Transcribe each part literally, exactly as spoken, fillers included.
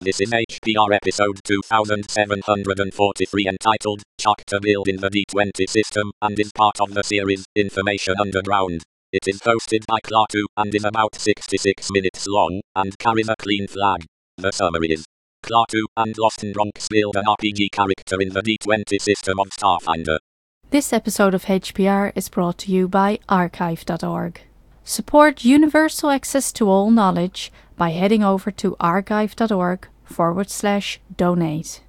This is H P R episode two thousand seven hundred forty-three entitled Chapter Build in the D twenty System and is part of the series Information Underground. It is hosted by Klaatu and is about sixty-six minutes long and carries a clean flag. The summary is Klaatu and Lostenbronx build an R P G character in the D twenty system of Starfinder. This episode of H P R is brought to you by archive dot org. Support universal access to all knowledge by heading over to archive dot org forward slash donate.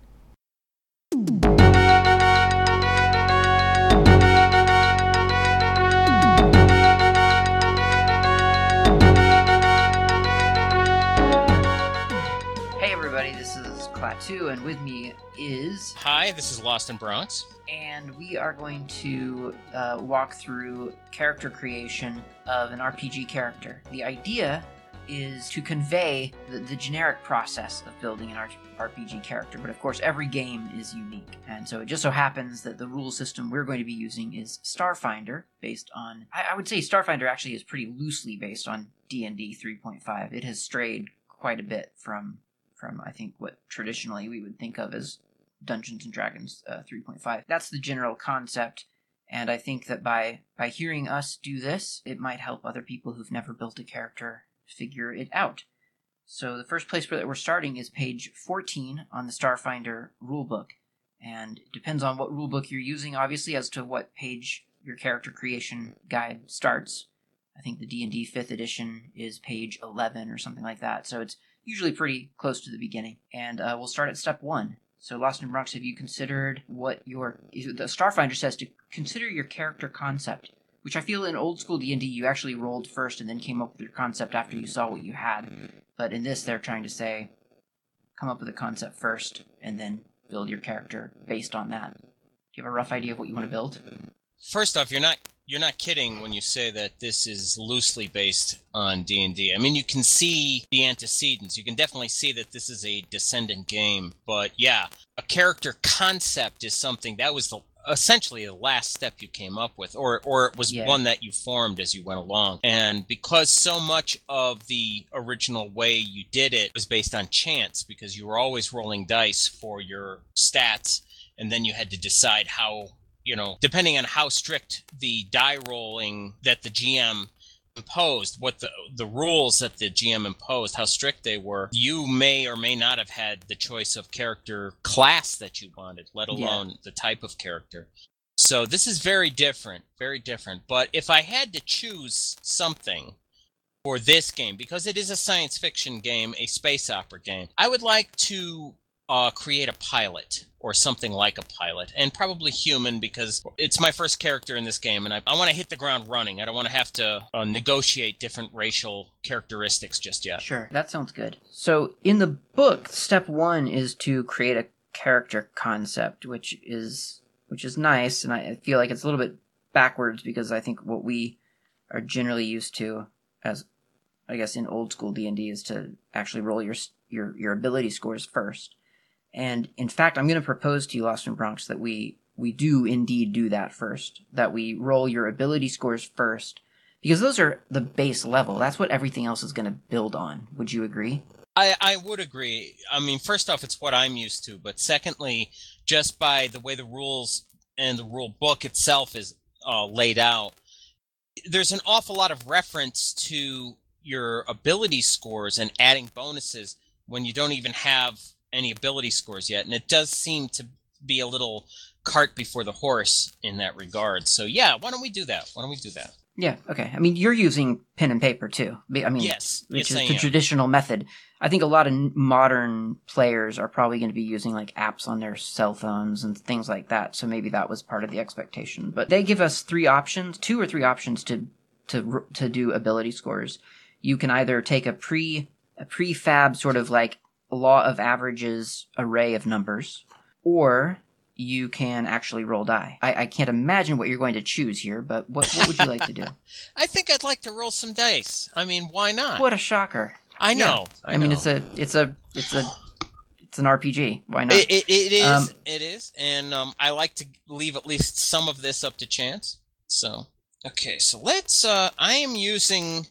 Hey everybody, this is Klaatu, and with me is... Hi, this is Lost in Bronx. And we are going to uh, walk through character creation of an R P G character. The idea is to convey the, the generic process of building an R P G character, but of course every game is unique. And so it just so happens that the rule system we're going to be using is Starfinder, based on... I, I would say Starfinder actually is pretty loosely based on D and D three point five. It has strayed quite a bit from, from I think, what traditionally we would think of as Dungeons and Dragons uh, three point five. That's the general concept, and I think that by by hearing us do this, it might help other people who've never built a character figure it out. So the first place that we're starting is page fourteen on the Starfinder rulebook, and it depends on what rulebook you're using, obviously, as to what page your character creation guide starts. I think the D and D fifth edition is page eleven or something like that, so it's usually pretty close to the beginning. And uh, we'll start at step one. So, Lost in Bronx, have you considered what your... The Starfinder says to consider your character concept, which I feel in old school D and D you actually rolled first and then came up with your concept after you saw what you had. But in this, they're trying to say, come up with a concept first and then build your character based on that. Do you have a rough idea of what you want to build? First off, you're not you're not kidding when you say that this is loosely based on D and D. I mean, you can see the antecedents. You can definitely see that this is a descendant game. But yeah, a character concept is something that was the essentially the last step you came up with, or or it was Yeah. one that you formed as you went along. And because so much of the original way you did it was based on chance, because you were always rolling dice for your stats, and then you had to decide how, you know, depending on how strict the die rolling that the G M imposed, what the the rules that the G M imposed, how strict they were, you may or may not have had the choice of character class that you wanted, let alone Yeah. the type of character. So this is very different, very different. But if I had to choose something for this game, because it is a science fiction game, a space opera game, I would like to uh, create a pilot, or something like a pilot, and probably human, because it's my first character in this game, and I, I want to hit the ground running. I don't want to have to uh, negotiate different racial characteristics just yet. Sure, that sounds good. So, in the book, step one is to create a character concept, which is which is nice, and I feel like it's a little bit backwards, because I think what we are generally used to, as I guess in old school D and D, is to actually roll your your your ability scores first. And in fact, I'm going to propose to you, Lost in Bronx, that we we do indeed do that first. That we roll your ability scores first, because those are the base level. That's what everything else is going to build on. Would you agree? I, I would agree. I mean, first off, it's what I'm used to, but secondly, just by the way the rules and the rule book itself is uh, laid out, there's an awful lot of reference to your ability scores and adding bonuses when you don't even have any ability scores yet, and it does seem to be a little cart before the horse in that regard. So yeah, why don't we do that? Why don't we do that? Yeah, okay. I mean, you're using pen and paper, too. I mean, Yes, which yes, I is the am. traditional method. I think a lot of n- modern players are probably going to be using, like, apps on their cell phones and things like that, so maybe that was part of the expectation. But they give us three options, two or three options to to r- to do ability scores. You can either take a pre a prefab sort of like law of averages array of numbers, or you can actually roll die. I, I can't imagine what you're going to choose here, but what, what would you like to do? I think I'd like to roll some dice. I mean, why not? What a shocker! I know. Yeah. I, I mean, know. it's a, it's a, it's a, it's an R P G. Why not? It, it, it is. Um, it is, and um, I like to leave at least some of this up to chance. So, okay, so let's. Uh, I am using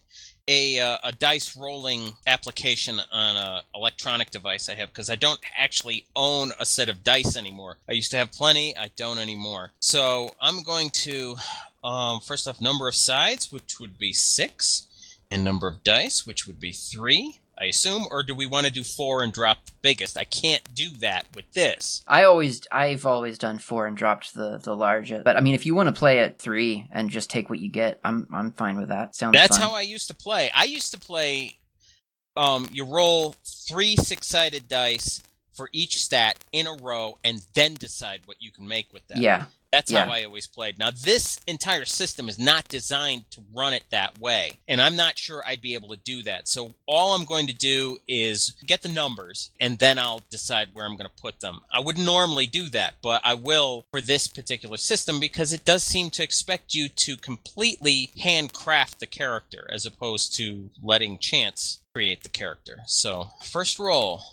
a uh, a dice rolling application on a electronic device I have, because I don't actually own a set of dice anymore. I used to have plenty. I don't anymore. So I'm going to, um, first off, number of sides, which would be six, and number of dice, which would be three, I assume. Or do we want to do four and drop the biggest? I can't do that with this. I always, I've always done four and dropped the the largest. But I mean, if you want to play at three and just take what you get, I'm I'm fine with that. Sounds. That's fun. how I used to play. I used to play. Um, you roll three six-sided dice for each stat in a row, and then decide what you can make with them. Yeah. That's yeah. how I always played. Now, this entire system is not designed to run it that way, and I'm not sure I'd be able to do that. So all I'm going to do is get the numbers, and then I'll decide where I'm going to put them. I wouldn't normally do that, but I will for this particular system, because it does seem to expect you to completely handcraft the character as opposed to letting chance create the character. So first roll,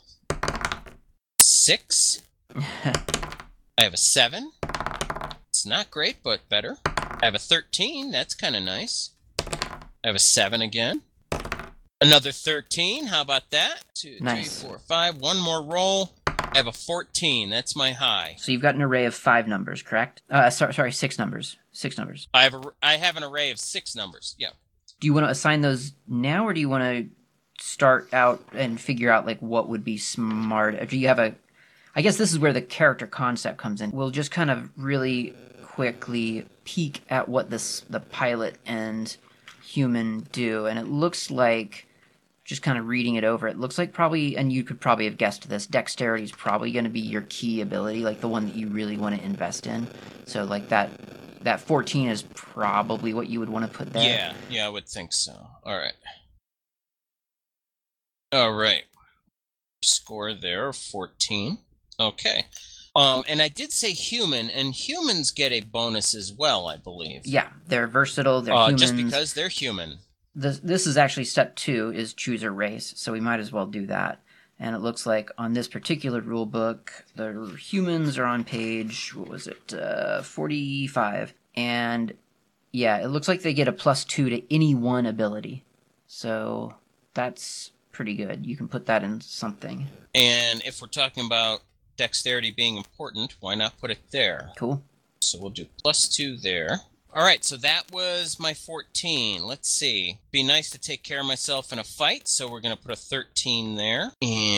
six. I have a seven. It's not great, but better. I have a thirteen. That's kind of nice. I have a seven again. Another thirteen. How about that? Two, Nice. three, four, five. One more roll. I have a fourteen. That's my high. So you've got an array of five numbers, correct? Uh, sorry, sorry, six numbers. Six numbers. I have a, I have an array of six numbers. Yeah. Do you want to assign those now, or do you want to start out and figure out like what would be smart? Do you have a? I guess this is where the character concept comes in. We'll just kind of really quickly peek at what this the pilot and human do, and it looks like, just kind of reading it over, it looks like probably, and you could probably have guessed this, dexterity is probably going to be your key ability, like the one that you really want to invest in. So like that that fourteen is probably what you would want to put there. Yeah. Yeah, I would think so. All right. All right. Score there, fourteen. Okay. Um, and I did say human, and humans get a bonus as well, I believe. Yeah, they're versatile, they're uh, humans. Just because they're human. This, this is actually step two, is choose a race, so we might as well do that. And it looks like on this particular rule book, the humans are on page, what was it, uh, forty-five. And yeah, it looks like they get a plus two to any one ability. So that's pretty good. You can put that in something. And if we're talking about dexterity being important, why not put it there? Cool. So we'll do plus two there. All right, so that was my fourteen. Let's see. Be nice to take care of myself in a fight, so we're going to put a thirteen there.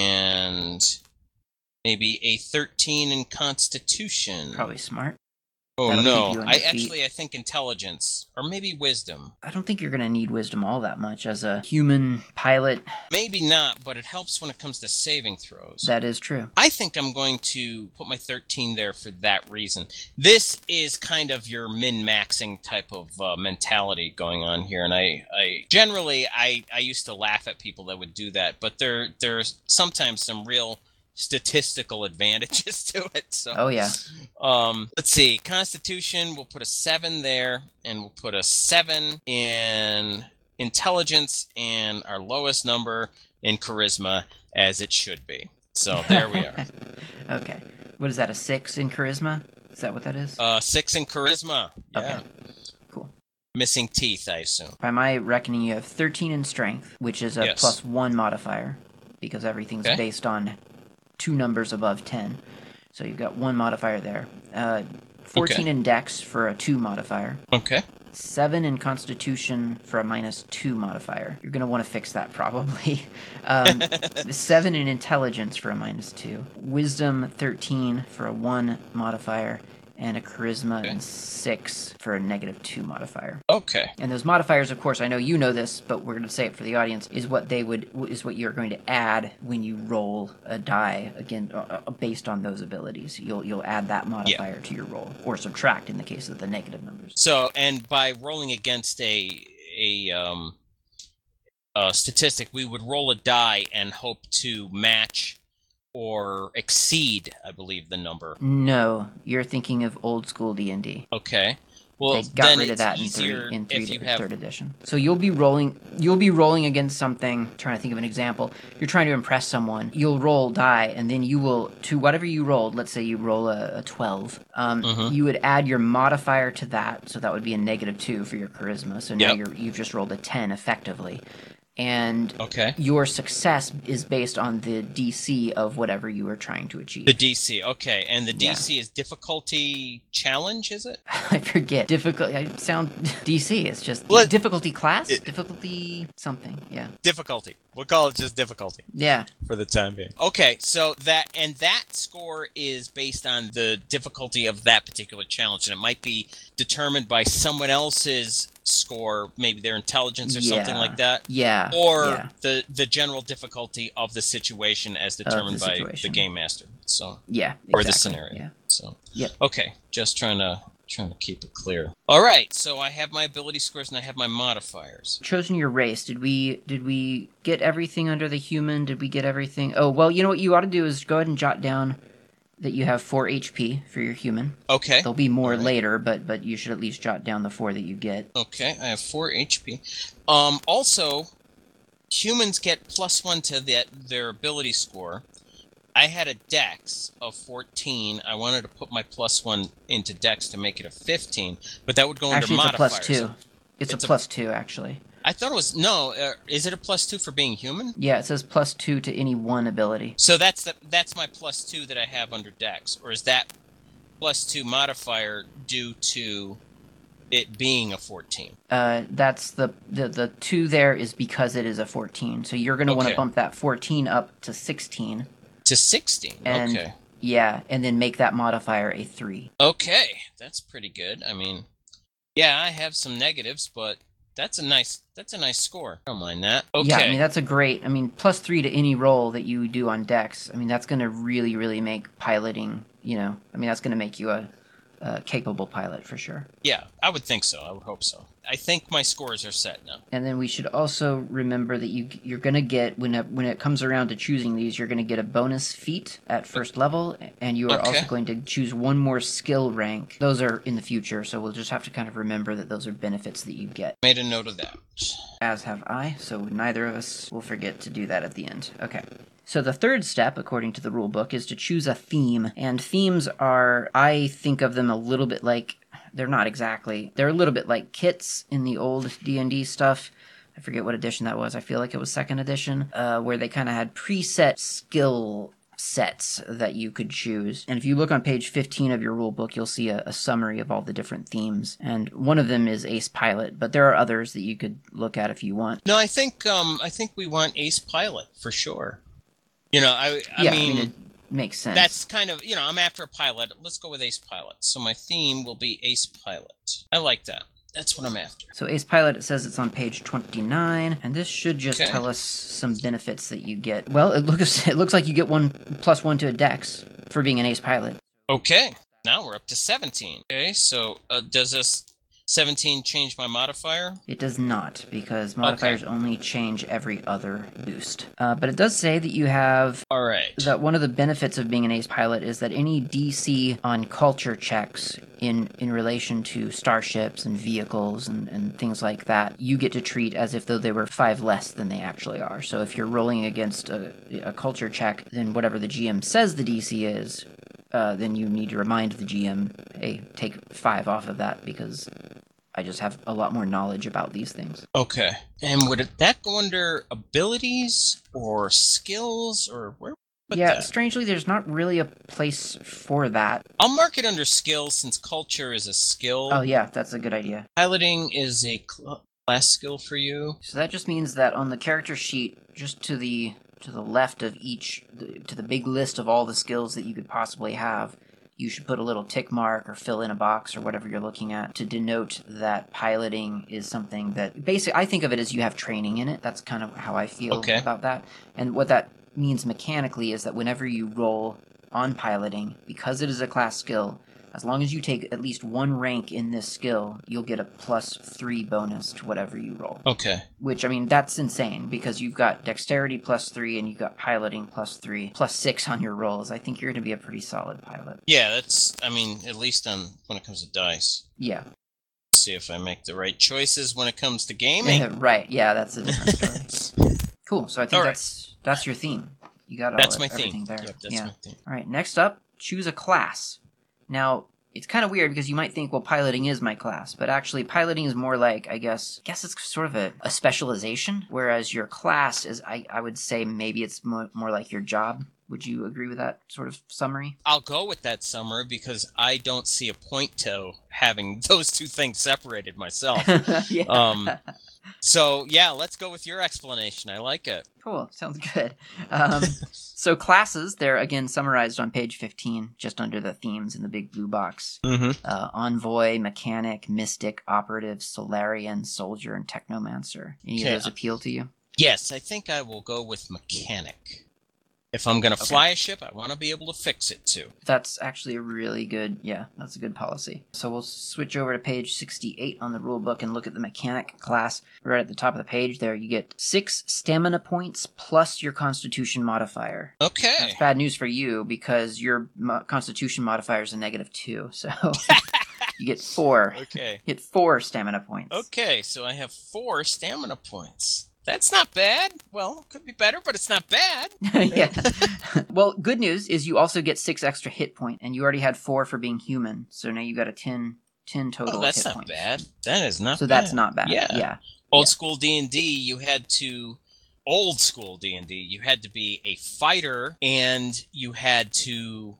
And maybe a thirteen in Constitution. Probably smart. Oh, That'll no. keep you on I your feet. actually, I think Intelligence. Or maybe Wisdom. I don't think you're going to need wisdom all that much as a human pilot. Maybe not, but it helps when it comes to saving throws. That is true. I think I'm going to put my thirteen there for that reason. This is kind of your min-maxing type of uh, mentality going on here, and I, I generally I, I used to laugh at people that would do that, but there there's sometimes some real statistical advantages to it. So Oh, yeah. um, let's see. Constitution, we'll put a seven there, and we'll put a seven in Intelligence, and our lowest number in Charisma, as it should be. So there we are. Okay. What is that, a six in charisma? Is that what that is? Uh, six in Charisma. Yeah. Okay. Cool. Missing teeth, I assume. By my reckoning, you have thirteen in strength, which is a Yes. plus one modifier, because everything's Okay. based on two numbers above ten. So you've got one modifier there. Uh, fourteen Okay. in dex for a two modifier. Okay. seven in constitution for a minus two modifier. You're going to want to fix that probably. Um, seven in intelligence for a minus two. Wisdom thirteen for a one modifier. And a charisma Okay. and six for a negative two modifier. Okay. And those modifiers, of course, I know you know this, but we're going to say it for the audience, is what they would is what you're going to add when you roll a die again uh, uh, based on those abilities. You'll you'll add that modifier to your roll, or subtract in the case of the negative numbers. So, and by rolling against a a um a statistic, we would roll a die and hope to match or exceed, I believe, the number. No, you're thinking of old school D and D. Okay. Well, they got then rid of it's that in easier three in three if you to have third edition. So you'll be rolling you'll be rolling against something. Trying to think of an example. You're trying to impress someone. You'll roll die, and then you will to whatever you rolled. Let's say you roll a, a twelve. Um, Mhm. You would add your modifier to that, so that would be a negative two for your charisma. So now Yep. you're you've just rolled a ten effectively, and Okay. your success is based on the D C of whatever you are trying to achieve. The D C, okay, and the Yeah. D C is difficulty challenge, is it? I forget. Difficult. I sound D C. It's just Well, difficulty class, it- difficulty something. Yeah. Difficulty. We'll call it just difficulty Yeah. for the time being. Okay, so that and that score is based on the difficulty of that particular challenge, and it might be determined by someone else's score, maybe their intelligence or something Yeah. like that. Yeah. Or yeah. the the general difficulty of the situation as determined by the situation. game master. So Yeah. or the exactly. scenario. Yeah. So Yep. okay, just trying to trying to keep it clear. All right, so I have my ability scores and I have my modifiers. Chosen your race. Did we did we get everything under the human? Did we get everything? Oh well, you know what you ought to do is go ahead and jot down that you have four H P for your human. Okay. There'll be more All right. later, but but you should at least jot down the four that you get. Okay, I have four H P. Um, also, humans get plus one to that their ability score. I had a dex of fourteen. I wanted to put my plus one into dex to make it a fifteen, but that would go Actually, under it's a plus modifiers. two. It's, It's a a- plus two, actually. I thought it was no. Uh, is it a plus two for being human? Yeah, it says plus two to any one ability. So that's the that's my plus two that I have under dex, or is that plus two modifier due to it being a fourteen? Uh, that's the, the the two there is because it is a fourteen. So you're gonna want to Okay. bump that fourteen up to sixteen. To sixteen. And Okay. yeah, and then make that modifier a three. Okay, that's pretty good. I mean, yeah, I have some negatives, but that's a nice that's a nice score. I don't mind that. Okay. Yeah, I mean that's a great. I mean plus three to any roll that you do on Dex. I mean that's gonna really really make piloting. You know, I mean that's gonna make you a, a capable pilot for sure. Yeah, I would think so. I would hope so. I think my scores are set now. And then we should also remember that you you're gonna get when it, when it comes around to choosing these, you're gonna get a bonus feat at first level, and you are Okay. also going to choose one more skill rank. Those are in the future, so we'll just have to kind of remember that those are benefits that you get. Made a note of that. As have I, so neither of us will forget to do that at the end. Okay. So the third step, according to the rulebook, is to choose a theme. And themes are, I think of them a little bit like, they're not exactly, they're a little bit like kits in the old D and D stuff. I forget what edition that was. I feel like it was second edition, uh, where they kind of had preset skill sets that you could choose. And if you look on page fifteen of your rulebook, you'll see a, a summary of all the different themes. And one of them is Ace Pilot, but there are others that you could look at if you want. No, I think um I think we want Ace Pilot for sure. You know, I I yeah, mean, I mean, it makes sense. that's kind of, you know, I'm after a pilot. Let's go with Ace Pilot. So my theme will be Ace Pilot. I like that. That's what I'm after. So Ace Pilot, it says it's on page twenty-nine, and this should just Okay. tell us some benefits that you get. Well, it looks it looks like you get one plus one to a dex for being an Ace Pilot. Okay. Now we're up to seventeen. Okay, so uh, does this seventeen change my modifier? It does not, because modifiers only change every other boost. Uh, but it does say that you have All right. that one of the benefits of being an Ace Pilot is that any D C on culture checks in in relation to starships and vehicles and, and things like that, you get to treat as if though they were five less than they actually are. So if you're rolling against a, a culture check, then whatever the G M says the D C is, uh, then you need to remind the G M, hey, take five off of that because I just have a lot more knowledge about these things. Okay. And would it, that go under abilities or skills or where? Put yeah, that? strangely, there's not really a place for that. I'll mark it under skills since culture is a skill. Oh yeah, that's a good idea. Piloting is a cl- class skill for you. So that just means that on the character sheet, just to the to the left of each, the, to the big list of all the skills that you could possibly have, you should put a little tick mark or fill in a box or whatever you're looking at to denote that piloting is something that basically I think of it as you have training in it. That's kind of how I feel Okay. about that. And what that means mechanically is that whenever you roll on piloting, because it is a class skill, as long as you take at least one rank in this skill, you'll get a plus three bonus to whatever you roll. Okay. Which, I mean, that's insane, because you've got dexterity plus three, and you've got piloting plus three, plus six on your rolls. I think you're going to be a pretty solid pilot. Yeah, that's, I mean, at least on when it comes to dice. Yeah. see if I make the right choices when it comes to gaming. Yeah, right. Yeah, that's a different story. Cool. So I think All right. that's that's your theme. You got all That's of, my everything theme. there. Yep, that's yeah. my theme. All right. Next up, choose a class. Now, it's kind of weird because you might think, well, piloting is my class, but actually piloting is more like, I guess, I guess it's sort of a, a specialization, whereas your class is, I, I would say maybe it's more, more like your job. Would you agree with that sort of summary? I'll go with that summary because I don't see a point to having those two things separated myself. yeah. Um, so, yeah, let's go with your explanation. I like it. Cool. Sounds good. Um, so classes, they're again summarized on page fifteen, just under the themes in the big blue box. Mm-hmm. Uh, Envoy, Mechanic, Mystic, Operative, Solarian, Soldier, and Technomancer. Any Okay. of those appeal to you? Yes, I think I will go with Mechanic. If I'm going to Okay. fly a ship, I want to be able to fix it too. That's actually a really good, yeah, that's a good policy. So we'll switch over to page sixty-eight on the rulebook and look at the Mechanic class. Right at the top of the page there, you get six stamina points plus your Constitution modifier. Okay. That's bad news for you because your mo- Constitution modifier is a negative two, so you get four. Okay. Get four stamina points. Okay, so I have four stamina points. That's not bad. Well, could be better, but it's not bad. yeah. Well, good news is you also get six extra hit point, and you already had four for being human, so now you got a ten, ten total Oh, that's hit not points. bad. That is not So bad. that's not bad. Yeah. Yeah. Old Yeah. school D and D, you had to old school D and D, you had to be a fighter and you had to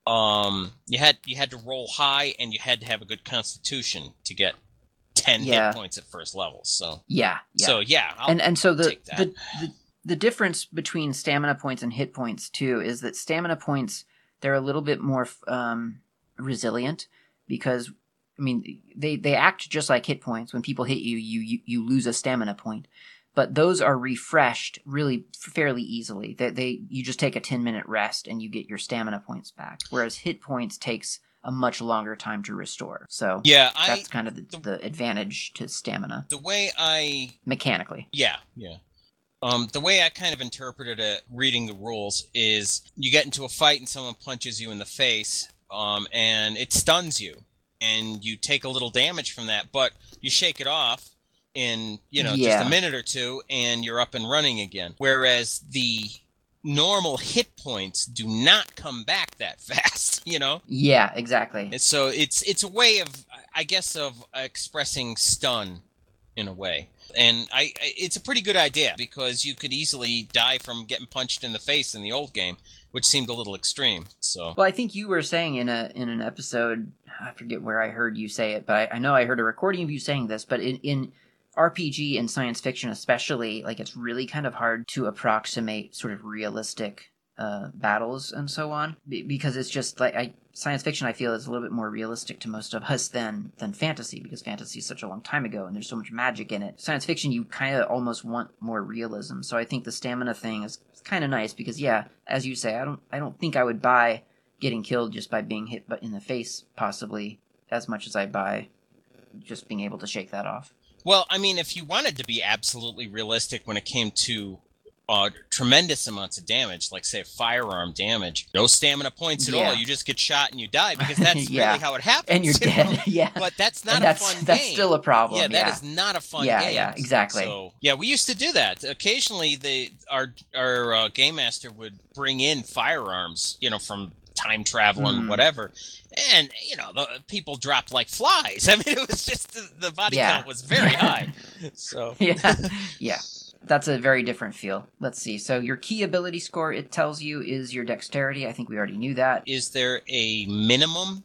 um you had you had to roll high and you had to have a good constitution to get ten Yeah. hit points at first level. So Yeah. Yeah. so yeah, I'll and and so the, take that. the the the difference between stamina points and hit points too is that stamina points, they're a little bit more um, resilient because I mean they they act just like hit points. When people hit you, you you, you lose a stamina point, but those are refreshed really fairly easily. They they you just take a ten minute rest and you get your stamina points back, whereas hit points takes a much longer time to restore. So yeah, I that's kind of the, the advantage to stamina the way I mechanically. Yeah, yeah. Um, the way I kind of interpreted it, reading the rules, is you get into a fight and someone punches you in the face, um, and it stuns you, and you take a little damage from that, but you shake it off in, you know, Yeah. just a minute or two, and you're up and running again. Whereas the normal hit points do not come back that fast, you know? Yeah, exactly. And so it's it's a way of, I guess, of expressing stun in a way. And I, I it's a pretty good idea because you could easily die from getting punched in the face in the old game, which seemed a little extreme. So Well, I think you were saying in a in an episode, I forget where I heard you say it, but I, I know I heard a recording of you saying this. But in, in R P G and science fiction, especially, like it's really kind of hard to approximate sort of realistic uh, battles and so on, be- because it's just like I, science fiction. I feel is a little bit more realistic to most of us than than fantasy, because fantasy is such a long time ago and there's so much magic in it. Science fiction, you kind of almost want more realism. So I think the stamina thing is kind of nice because, yeah, as you say, I don't I don't think I would buy getting killed just by being hit in the face, possibly, as much as I buy just being able to shake that off. Well, I mean, if you wanted to be absolutely realistic when it came to uh, tremendous amounts of damage, like, say, firearm damage, no stamina points at Yeah. all. You just get shot and you die because that's Yeah. really how it happens. And you're you know? dead. Yeah. But that's not And that's, a fun that's game. still a problem. Yeah, Yeah, that is not a fun Yeah, game. yeah, exactly. So, yeah, we used to do that. Occasionally, they our our uh, game master would bring in firearms, you know, from time travel and Mhm. whatever, and you know, the people dropped like flies. I mean, it was just the, the body Yeah. count was very high. So, yeah. Yeah. That's a very different feel. Let's see. So your key ability score, it tells you, is your dexterity. I think we already knew that. is there a minimum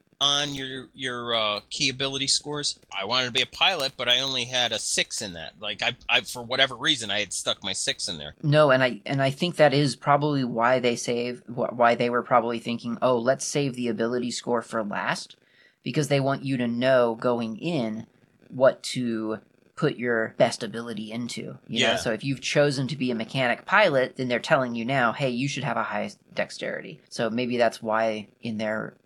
on your your uh, key ability scores? I wanted to be a pilot, but I only had a six in that. Like I, I for whatever reason, I had stuck my six in there. No, and I and I think that is probably why they save wh- why they were probably thinking, "Oh, let's save the ability score for last," because they want you to know going in what to put your best ability into. You know, Yeah. so if you've chosen to be a mechanic pilot, then they're telling you now, "Hey, you should have a high dexterity." So maybe that's why in their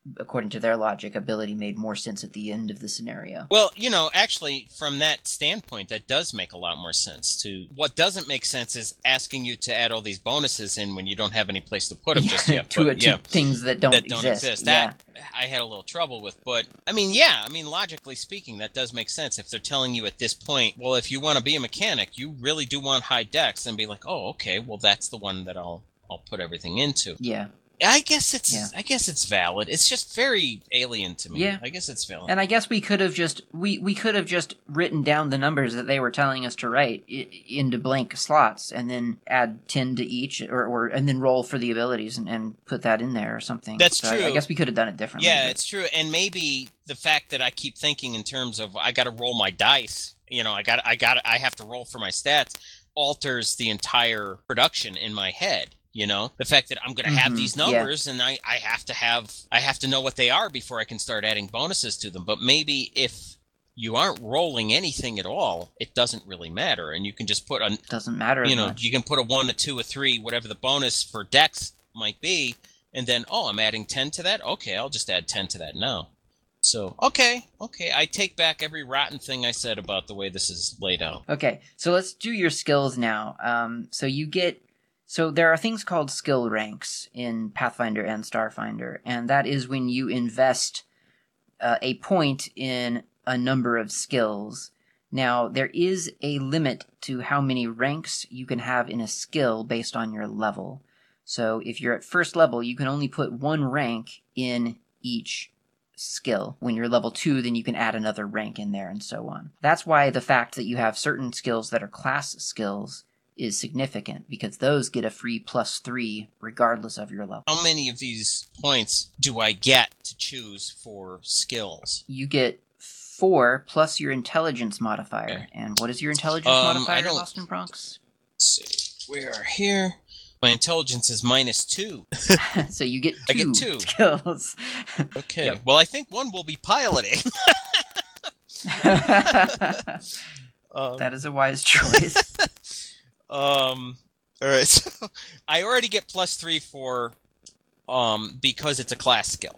according to their logic, ability made more sense at the end of the scenario. Well, you know, actually, from that standpoint, that does make a lot more sense. To what doesn't make sense is asking you to add all these bonuses in when you don't have any place to put them just yet. to, But, to yeah, things that don't that don't exist. exist. Yeah. That I had a little trouble with. But, I mean, yeah, I mean, logically speaking, that does make sense. If they're telling you at this point, well, if you want to be a mechanic, you really do want high dex, then be like, oh, okay, well, that's the one that I'll I'll put everything into. Yeah. I guess it's Yeah. I guess it's valid. It's just very alien to me. Yeah. I guess it's valid. And I guess we could have just we, we could have just written down the numbers that they were telling us to write I- into blank slots, and then add ten to each, or, or and then roll for the abilities and, and put that in there or something. That's So I- true. I, guess we could have done it differently. Yeah, but- it's true. And maybe the fact that I keep thinking in terms of I got to roll my dice, you know, I got I got I have to roll for my stats, alters the entire production in my head. You know, the fact that I'm going to have Mhm, these yeah. numbers and I, I have to have I have to know what they are before I can start adding bonuses to them. But maybe if you aren't rolling anything at all, it doesn't really matter, and you can just put a doesn't matter you as know much. you can put a one, a two, a three, whatever the bonus for dex might be, and then oh, I'm adding ten to that. Okay, I'll just add ten to that now. So okay, okay, I take back every rotten thing I said about the way this is laid out. Okay, so let's do your skills now. Um, so you get, so there are things called skill ranks in Pathfinder and Starfinder, and that is when you invest uh, a point in a number of skills. Now, there is a limit to how many ranks you can have in a skill based on your level. So if you're at first level, you can only put one rank in each skill. When you're level two, then you can add another rank in there and so on. That's why the fact that you have certain skills that are class skills is significant, because those get a free plus three regardless of your level. How many of these points do I get to choose for skills? You get four plus your intelligence modifier. Okay. And what is your intelligence Um, I modifier, don't- Lost in Bronx? Let's see, we are here. My intelligence is minus two. So you get two, I get two. skills. Okay. Yep. Well, I think one will be piloting. um, That is a wise choice. um. All right. So I already get plus three for, um, because it's a class skill.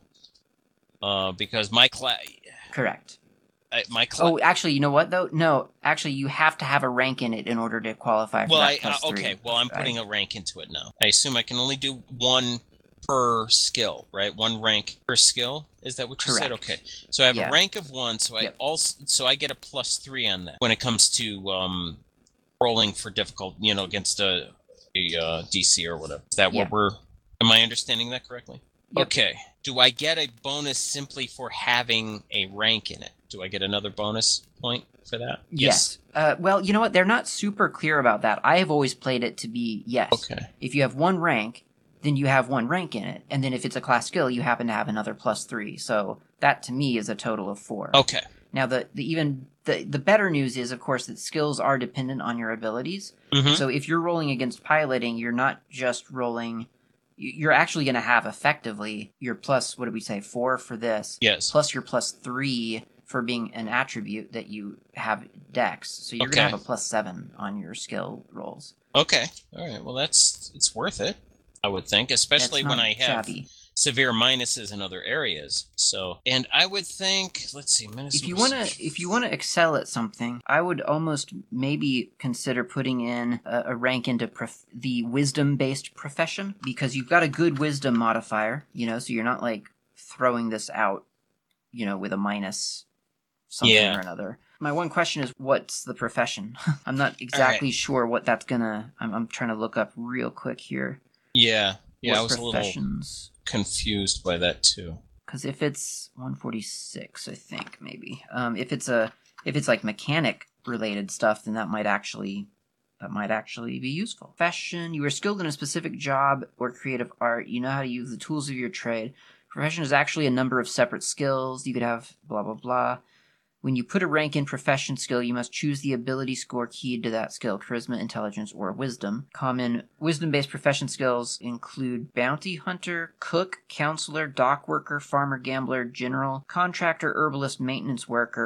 Uh, because my class, Correct. my class. Oh, actually, you know what, though? No, actually, you have to have a rank in it in order to qualify for well, that I plus uh, three. okay. Well, I'm I- putting a rank into it now. I assume I can only do one per skill, right? One rank per skill. Is that what you said? Correct. Okay. So I have Yeah. a rank of one, so I Yep. also so I get a plus three on that when it comes to um rolling for difficult, you know, against a, a uh, D C or whatever. Is that Yeah. what we're? Am I understanding that correctly? Yep. Okay. Do I get a bonus simply for having a rank in it? Do I get another bonus point for that? Yes. Uh, well, you know what? They're not super clear about that. I have always played it to be yes. Okay. If you have one rank, then you have one rank in it. And then if it's a class skill, you happen to have another plus three. So that to me is a total of four. Okay. Now, the, the even the, the better news is, of course, that skills are dependent on your abilities. Mhm. So if you're rolling against piloting, you're not just rolling. you- You're actually going to have effectively your plus, what did we say, four for this, Yes. plus your plus three for being an attribute that you have dex. So you're Okay. going to have a plus seven on your skill rolls. Okay. All right. Well, that's it's worth it, I would think, especially That's when not I have shabby. severe minuses in other areas. So, and I would think, let's see, minus. If you want to, if you want to excel at something, I would almost maybe consider putting in a, a rank into prof- the wisdom-based profession, because you've got a good wisdom modifier, you know, so you're not like throwing this out, you know, with a minus something Yeah. or another. My one question is, what's the profession? I'm not exactly sure what that's gonna. I'm, I'm trying to look up real quick here. Yeah. Yeah, what I was a little professions? confused by that too. Because if it's one forty-six, I think maybe. Um, if it's a if it's like mechanic related stuff, then that might actually that might actually be useful. Profession: you are skilled in a specific job or creative art. You know how to use the tools of your trade. Profession is actually a number of separate skills. You could have blah blah blah. When you put a rank in profession skill, you must choose the ability score keyed to that skill: charisma, intelligence, or wisdom. Common wisdom-based profession skills include bounty hunter, cook, counselor, dock worker, farmer, gambler, general, contractor, herbalist, maintenance worker.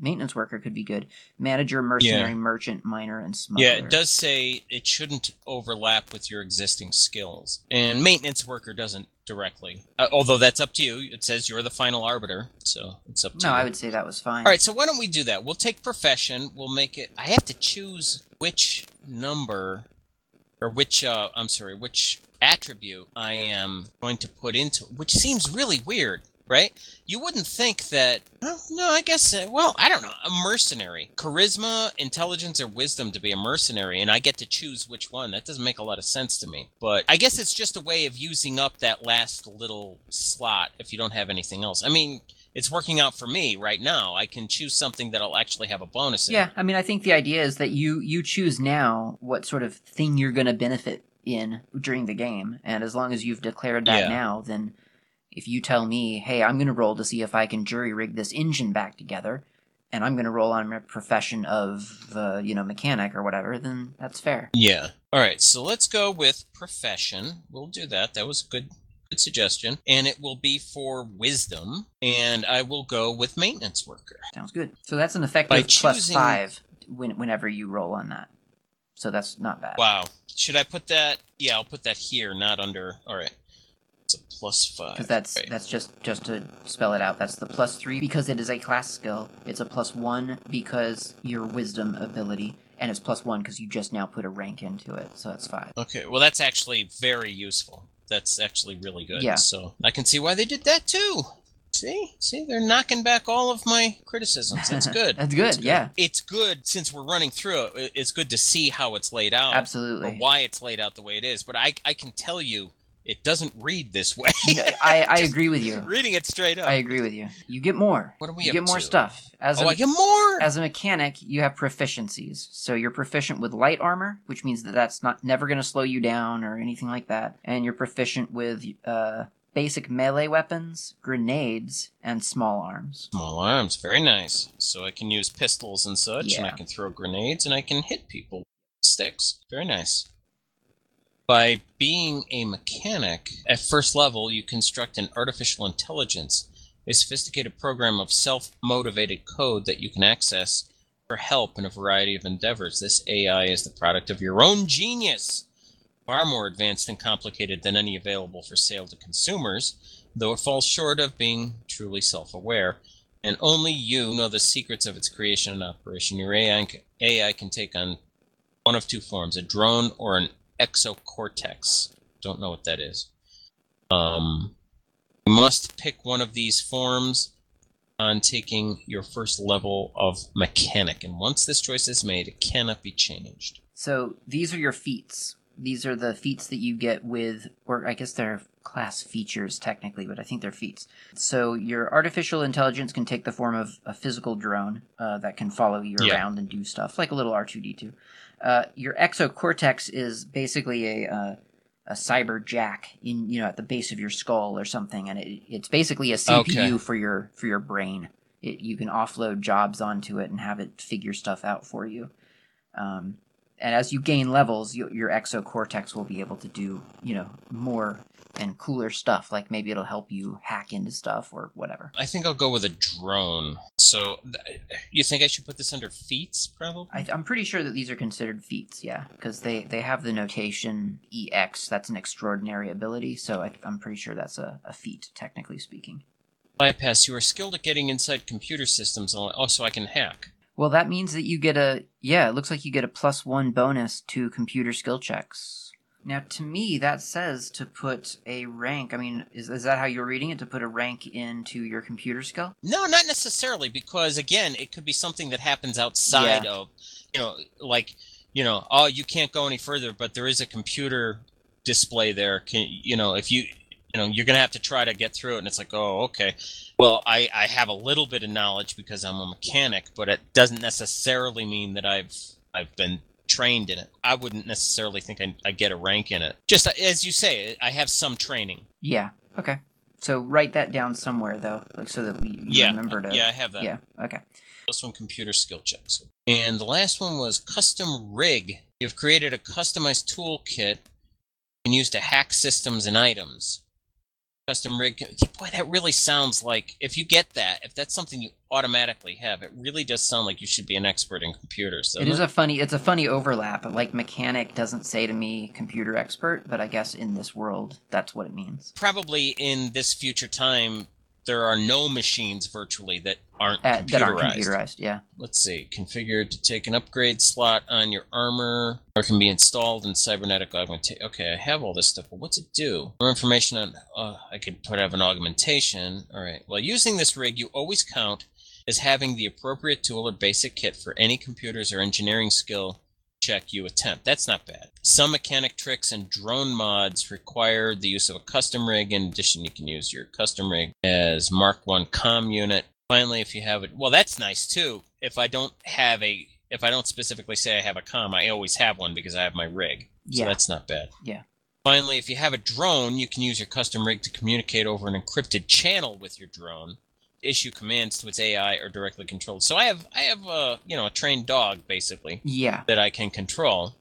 maintenance worker could be good. Manager, mercenary, Yeah. merchant, miner, and smuggler. Yeah, it does say it shouldn't overlap with your existing skills. And maintenance worker doesn't directly. Uh, although that's up to you. It says you're the final arbiter, so it's up to No, you. I would say that was fine. All right, so why don't we do that? We'll take profession. We'll make it... I have to choose which number... Or which, uh, I'm sorry, which attribute I am going to put into... Which seems really weird, right? You wouldn't think that... Well, no, I guess... Uh, well, I don't know. A mercenary. Charisma, intelligence, or wisdom to be a mercenary, and I get to choose which one. That doesn't make a lot of sense to me. But I guess it's just a way of using up that last little slot if you don't have anything else. I mean... It's working out for me right now. I can choose something that'll actually have a bonus in Yeah, it. I mean, I think the idea is that you you choose now what sort of thing you're going to benefit in during the game, and as long as you've declared that Yeah. now, then if you tell me, hey, I'm going to roll to see if I can jury rig this engine back together, and I'm going to roll on a profession of, uh, you know, mechanic or whatever, then that's fair. Yeah. All right, so let's go with profession. We'll do that. That was a good, good suggestion. And it will be for wisdom, and I will go with maintenance worker. Sounds good. So that's an effective By plus choosing- five when, whenever you roll on that. So that's not bad. Wow. Should I put that? Yeah, I'll put that here, not under. All right. It's a plus five. Because that's Right. that's just just to spell it out. That's the plus three because it is a class skill. It's a plus one because your wisdom ability, and it's plus one because you just now put a rank into it. So that's five. Okay, well, that's actually very useful. That's actually really good. Yeah. So I can see why they did that too. See? See, they're knocking back all of my criticisms. That's good. That's good, yeah. It's good, since we're running through it, it's good to see how it's laid out. Absolutely. Or why it's laid out the way it is. But I, I can tell you, it doesn't read this way. I, I Just agree with you. Reading it straight up. I agree with you. You get more. What are we You up get more to? stuff. As oh, a, I get more! As a mechanic, you have proficiencies. So you're proficient with light armor, which means that that's not never going to slow you down or anything like that. And you're proficient with uh, basic melee weapons, grenades, and small arms. Small arms, very nice. So I can use pistols and such, and I Yeah. can throw grenades, and I can hit people with sticks. Very nice. By being a mechanic, at first level, you construct an artificial intelligence, a sophisticated program of self-motivated code that you can access for help in a variety of endeavors. This A I is the product of your own genius, far more advanced and complicated than any available for sale to consumers, though it falls short of being truly self-aware, and only you know the secrets of its creation and operation. Your A I, A I can take on one of two forms, a drone or an exocortex. Don't know what that is. Um, you must pick one of these forms on taking your first level of mechanic, and once this choice is made, it cannot be changed. So these are your feats. These are the feats that you get with, or I guess they're class features technically, but I think they're feats. So your artificial intelligence can take the form of a physical drone uh, that can follow you Yeah. around and do stuff, like a little R two D two. Uh, your exocortex is basically a uh, a cyber jack in you know at the base of your skull or something, and it, it's basically a C P U Okay. for your for your brain. It, you can offload jobs onto it and have it figure stuff out for you. Um, and as you gain levels, you, your exocortex will be able to do, you know, more and cooler stuff. Like maybe it'll help you hack into stuff or whatever. I think I'll go with a drone. So, th- you think I should put this under feats, probably? I, I'm pretty sure that these are considered feats, yeah, because they, they have the notation E X. That's an extraordinary ability, so I, I'm pretty sure that's a, a feat, technically speaking. Bypass, you are skilled at getting inside computer systems. Oh, so I can hack. Well, that means that you get a, yeah, it looks like you get a plus one bonus to computer skill checks. Now, to me, that says to put a rank. I mean, is, is that how you're reading it? To put a rank into your computer skill? No, not necessarily, because again, it could be something that happens outside Yeah. of, you know, like, you know, oh, you can't go any further, but there is a computer display there. Can you know if you, you know, you're gonna have to try to get through it, and it's like, oh, okay. Well, I I have a little bit of knowledge because I'm a mechanic, but it doesn't necessarily mean that I've I've been trained in it. I wouldn't necessarily think I, I get a rank in it. Just as you say, I have some training. Yeah. Okay. So write that down somewhere, though, like so that we you Yeah, remember to. yeah, I have that. Yeah. Okay. This one, computer skill checks. And the last one was custom rig. You've created a customized toolkit you can use to hack systems and items. Custom rig. Boy, that really sounds like, if you get that, if that's something you automatically have, it really does sound like you should be an expert in computers. It is a funny, it's a funny overlap. Like mechanic doesn't say to me computer expert, but I guess in this world, that's what it means. Probably in this future time, there are no machines virtually that aren't Uh, computerized. that aren't computerized, yeah. Let's see. Configured to take an upgrade slot on your armor, or can be installed in cybernetic augmentation. Okay, I have all this stuff, but what's it do? More information on. Uh, I could put have an augmentation. All right. Well, using this rig, you always count as having the appropriate tool or basic kit for any computers or engineering skill check you attempt. That's not bad. Some mechanic tricks and drone mods require the use of a custom rig. In addition, you can use your custom rig as Mark one comm unit. Finally, if you have it, well, that's nice too. If I don't have a, if I don't specifically say I have a comm, I always have one because I have my rig. So Yeah. that's not bad. Yeah. Finally, if you have a drone, you can use your custom rig to communicate over an encrypted channel with your drone, issue commands to its A I, or directly control it. So I have, I have a, you know, a trained dog basically Yeah. that I can control.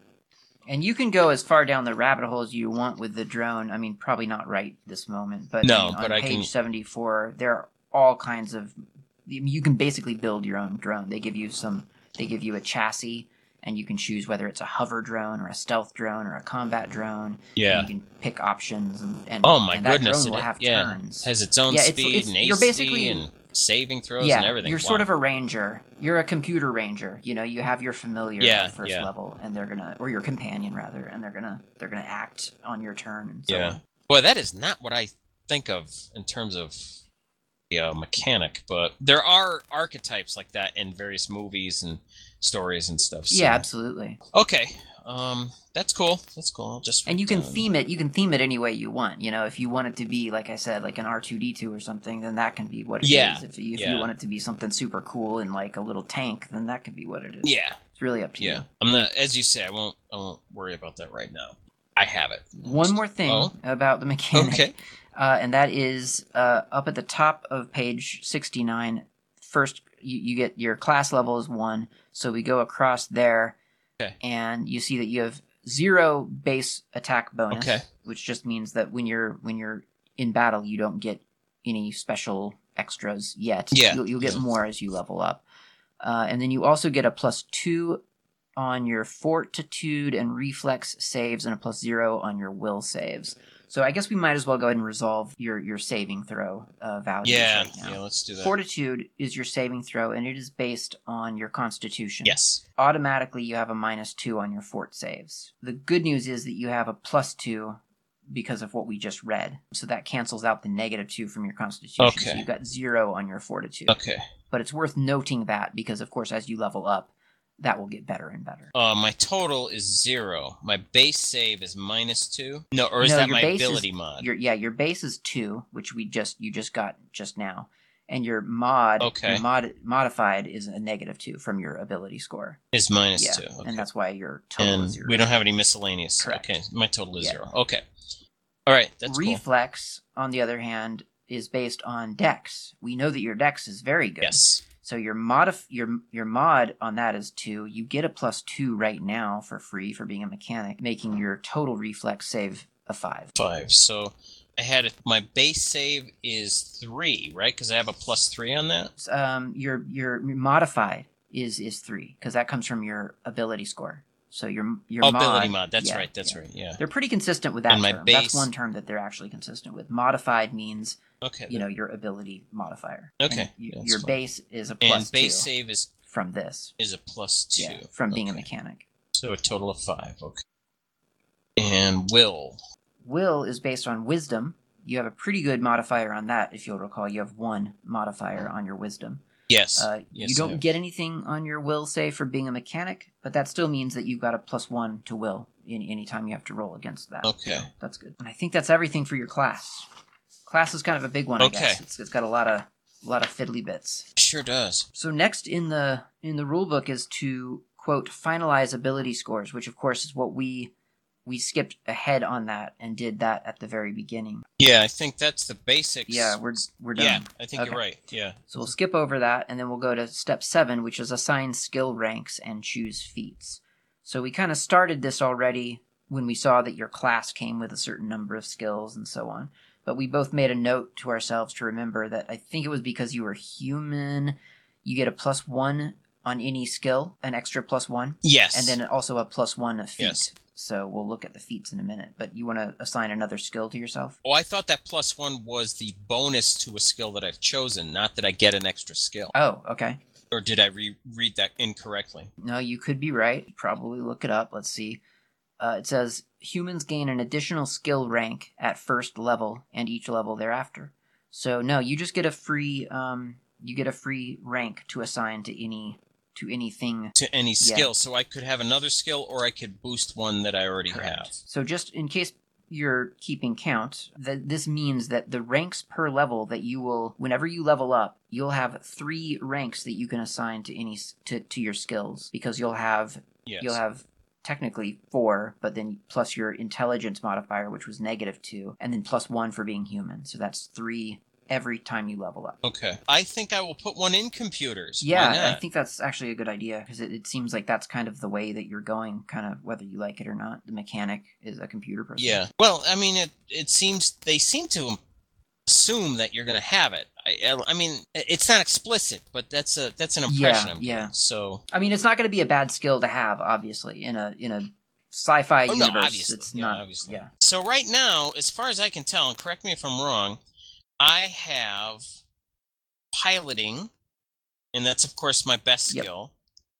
And you can go as far down the rabbit hole as you want with the drone. I mean, probably not right this moment, but No, I mean, on but I page can- seventy-four, there are all kinds of. You can basically build your own drone. They give you some. They give you a chassis, and you can choose whether it's a hover drone or a stealth drone or a combat drone. Yeah. And you can pick options, and, and Oh my and that goodness! drone will It have yeah, turns. has its own Yeah, it's- speed it's- and A C you're basically- and saving throws yeah, and everything. you're Wow. sort of a ranger. You're a computer ranger. You know, you have your familiar Yeah, at first yeah. level, and they're gonna, or your companion rather, and they're gonna, they're gonna act on your turn. And so Yeah. on. Boy, that is not what I think of in terms of the uh, mechanic, but there are archetypes like that in various movies and stories and stuff. So. Yeah, absolutely. Okay. Um, that's cool. That's cool. I'll just And you can um, theme it. You can theme it any way you want. You know, if you want it to be, like I said, like an R two D two or something, then that can be what it is. Yeah, If, you, if yeah. you want it to be something super cool and like a little tank, then that could be what it is. Yeah. It's really up to Yeah. you. I'm not. As you say, I won't. I won't worry about that right now. I have it. One more thing Oh. about the mechanic, Okay. uh, and that is uh, up at the top of page sixty-nine. First, you, you get your class level is one, so we go across there, Okay. and you see that you have zero base attack bonus, Okay. which just means that when you're when you're in battle, you don't get any special extras yet. Yeah. You'll, you'll get Yeah. more as you level up, uh, and then you also get a plus two on your fortitude and reflex saves, and a plus zero on your will saves. So I guess we might as well go ahead and resolve your, your saving throw uh, values Yeah. right now. Yeah. Let's do that. Fortitude is your saving throw, and it is based on your constitution. Yes. Automatically, you have a minus two on your fort saves. The good news is that you have a plus two because of what we just read. So that cancels out the negative two from your constitution. Okay. So you've got zero on your fortitude. Okay. But it's worth noting that because, of course, as you level up, that will get better and better. Uh, my total is zero. My base save is minus two. No, or is No, that your my base is- ability mod? Your yeah, your base is two, which we just you just got just now, and your mod Okay. your mod modified is a negative two from your ability score. Is minus Yeah, two. Okay. and that's why your total And is zero. we don't have any miscellaneous. Correct. Okay, my total is Yeah. zero. Okay. All right, that's cool. Reflex, on the other hand, is based on dex. We know that your dex is very good. Yes. So your modif- your your mod on that is two. You get a plus two right now for free for being a mechanic, making your total reflex save a five. Five. So I had a, my base save is three, right? Because I have a plus three on that. Um, your your modified is is three because that comes from your ability score. So your your Oh, mod, ability mod. That's yeah, right. That's yeah. right. Yeah. They're pretty consistent with that And my term. base- That's one term that they're actually consistent with. Modified means Okay. you know your ability modifier. Okay, And you- that's your fine. base is a plus and base two save is from this. is a plus two. Yeah, from being a Okay. mechanic. So a total of five. Okay. And will. Will is based on wisdom. You have a pretty good modifier on that. If you'll recall, you have one modifier on your wisdom. Yes. Uh, yes, you I don't have. get anything on your will save for being a mechanic, but that still means that you've got a plus one to will any anytime you have to roll against that. Okay. So that's good. And I think that's everything for your class. Class is kind of a big one, I Okay. guess. It's, it's got a lot of a lot of fiddly bits. Sure does. So next in the in the rule book is to quote finalize ability scores, which of course is what we we skipped ahead on that and did that at the very beginning. Yeah, I think that's the basics. Yeah, we're we're done. Yeah, I think Okay. you're right. Yeah. So we'll skip over that, and then we'll go to step seven, which is assign skill ranks and choose feats. So we kind of started this already when we saw that your class came with a certain number of skills and so on. but we both made a note to ourselves to remember that I think it was because you were human, you get a plus one on any skill, an extra plus one. Yes. And then also a plus one of feat. Yes. So we'll look at the feats in a minute. But you want to assign another skill to yourself? Oh, I thought that plus one was the bonus to a skill that I've chosen, not that I get an extra skill. Oh, okay. Or did I re- read that incorrectly? No, you could be right. Probably look it up. Let's see. Uh, it says humans gain an additional skill rank at first level and each level thereafter. So no, you just get a free um, you get a free rank to assign to any to anything. To any skill. Yeah. So I could have another skill, or I could boost one that I already Correct. have. So just in case you're keeping count, that this means that the ranks per level that you will, whenever you level up, you'll have three ranks that you can assign to any s- to, to your skills, because you'll have Yes. you'll have technically four, but then plus your intelligence modifier, which was negative two, and then plus one for being human. So that's three every time you level up. Okay. I think I will put one in computers. Why Yeah, not? I think that's actually a good idea, because it, it seems like that's kind of the way that you're going, kind of whether you like it or not. The mechanic is a computer person. Yeah. Well, I mean, it it seems they seem to assume that you're going to have it. I, I mean, it's not explicit, but that's a that's an impression. Yeah, I'm yeah. getting. So. I mean, it's not going to be a bad skill to have, obviously, in a in a sci-fi Oh, no, universe. obviously. It's Yeah, not. obviously. Yeah. So right now, as far as I can tell, and correct me if I'm wrong, I have piloting, and that's of course my best Yep. skill.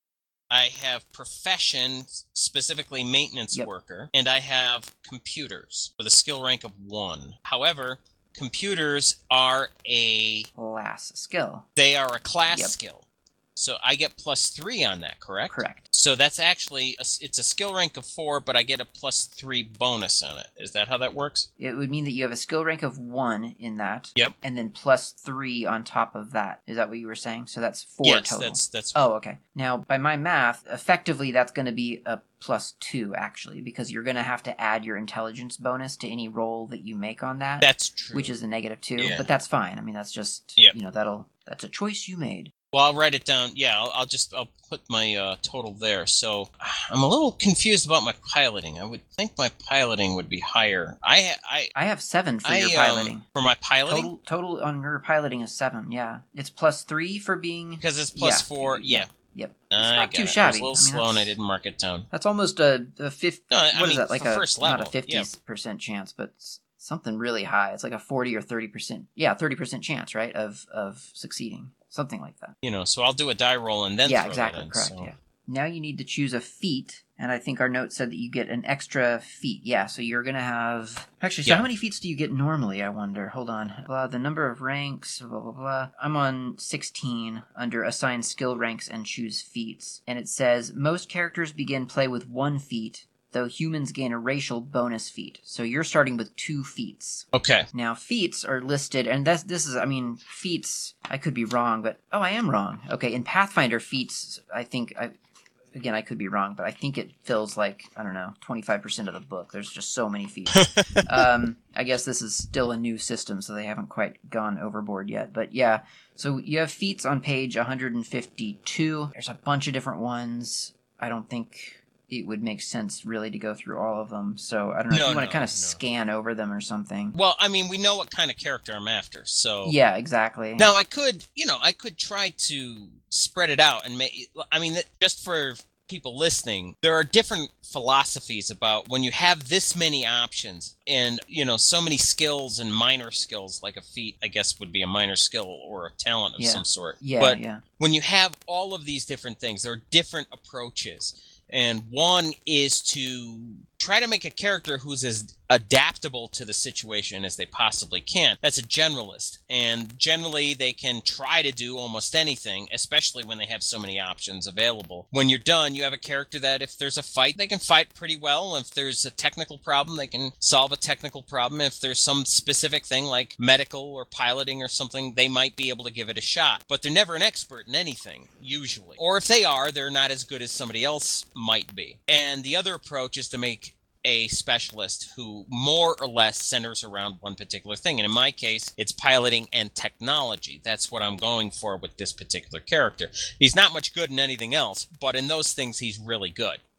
I have profession, specifically maintenance Yep. worker, and I have computers with a skill rank of one. However, computers are a Last skill. they are a class Yep. skill. So I get plus three on that, correct? Correct. So that's actually, a, it's a skill rank of four, but I get a plus three bonus on it. Is that how that works? It would mean that you have a skill rank of one in that. Yep. And then plus three on top of that. Is that what you were saying? So that's four yes, total. that's that's. Oh, okay. Now, by my math, effectively that's going to be a plus two, actually, because you're going to have to add your intelligence bonus to any roll that you make on that. That's true. Which is a negative two. Yeah. But that's fine. I mean, that's just, Yep. you know, that'll, that's a choice you made. Well, I'll write it down. Yeah, I'll, I'll just I'll put my uh, total there. So I'm a little confused about my piloting. I would think my piloting would be higher. I I I have seven for I, your um, piloting. for my piloting Total, total on your piloting is seven, yeah. It's plus three for being... because it's plus Yeah. four. Yeah, Yep. It's I not got too it. shabby. I was a little I mean, slow and I that's- didn't mark it down. That's almost a, a fifth. No, I what is mean, that? Like for a first not a level, fifty yeah. percent chance, but s- something really high. It's like a forty or thirty percent. Yeah, thirty percent chance, right, of of succeeding, something like that. You know, so I'll do a die roll and then yeah, throw exactly, that in, correct. so- Yeah. Now you need to choose a feat, and I think our note said that you get an extra feat. Yeah, so you're gonna have actually. So Yeah. how many feats do you get normally? I wonder. Hold on. Blah, the number of ranks. Blah blah blah. I'm on sixteen under assign skill ranks and choose feats, and it says most characters begin play with one feat, though humans gain a racial bonus feat. So you're starting with two feats. Okay. Now, feats are listed, and that's, this is, I mean, feats, I could be wrong, but, oh, I am wrong. Okay, in Pathfinder, feats, I think, I, again, I could be wrong, but I think it fills, like, I don't know, twenty-five percent of the book. There's just so many feats. um, I guess this is still a new system, so they haven't quite gone overboard yet. But, yeah, so you have feats on page one hundred fifty-two. There's a bunch of different ones. I don't think it would make sense really to go through all of them. So I don't know No, if you want no, to kind of no. scan over them or something. Well, I mean, we know what kind of character I'm after, so Yeah, exactly. Now I could, you know, I could try to spread it out and make. I mean, that- just for people listening, there are different philosophies about when you have this many options and, you know, so many skills and minor skills, like a feat, I guess, would be a minor skill or a talent of Yeah. some sort. Yeah, but yeah. when you have all of these different things, there are different approaches. And one is to try to make a character who's as adaptable to the situation as they possibly can. That's a generalist. And generally, they can try to do almost anything, especially when they have so many options available. When you're done, you have a character that if there's a fight, they can fight pretty well. If there's a technical problem, they can solve a technical problem. If there's some specific thing like medical or piloting or something, they might be able to give it a shot. But they're never an expert in anything, usually. Or if they are, they're not as good as somebody else might be. And the other approach is to make a specialist who more or less centers around one particular thing. And in my case, it's piloting and technology. That's what I'm going for with this particular character. He's not much good in anything else, but in those things, he's really good.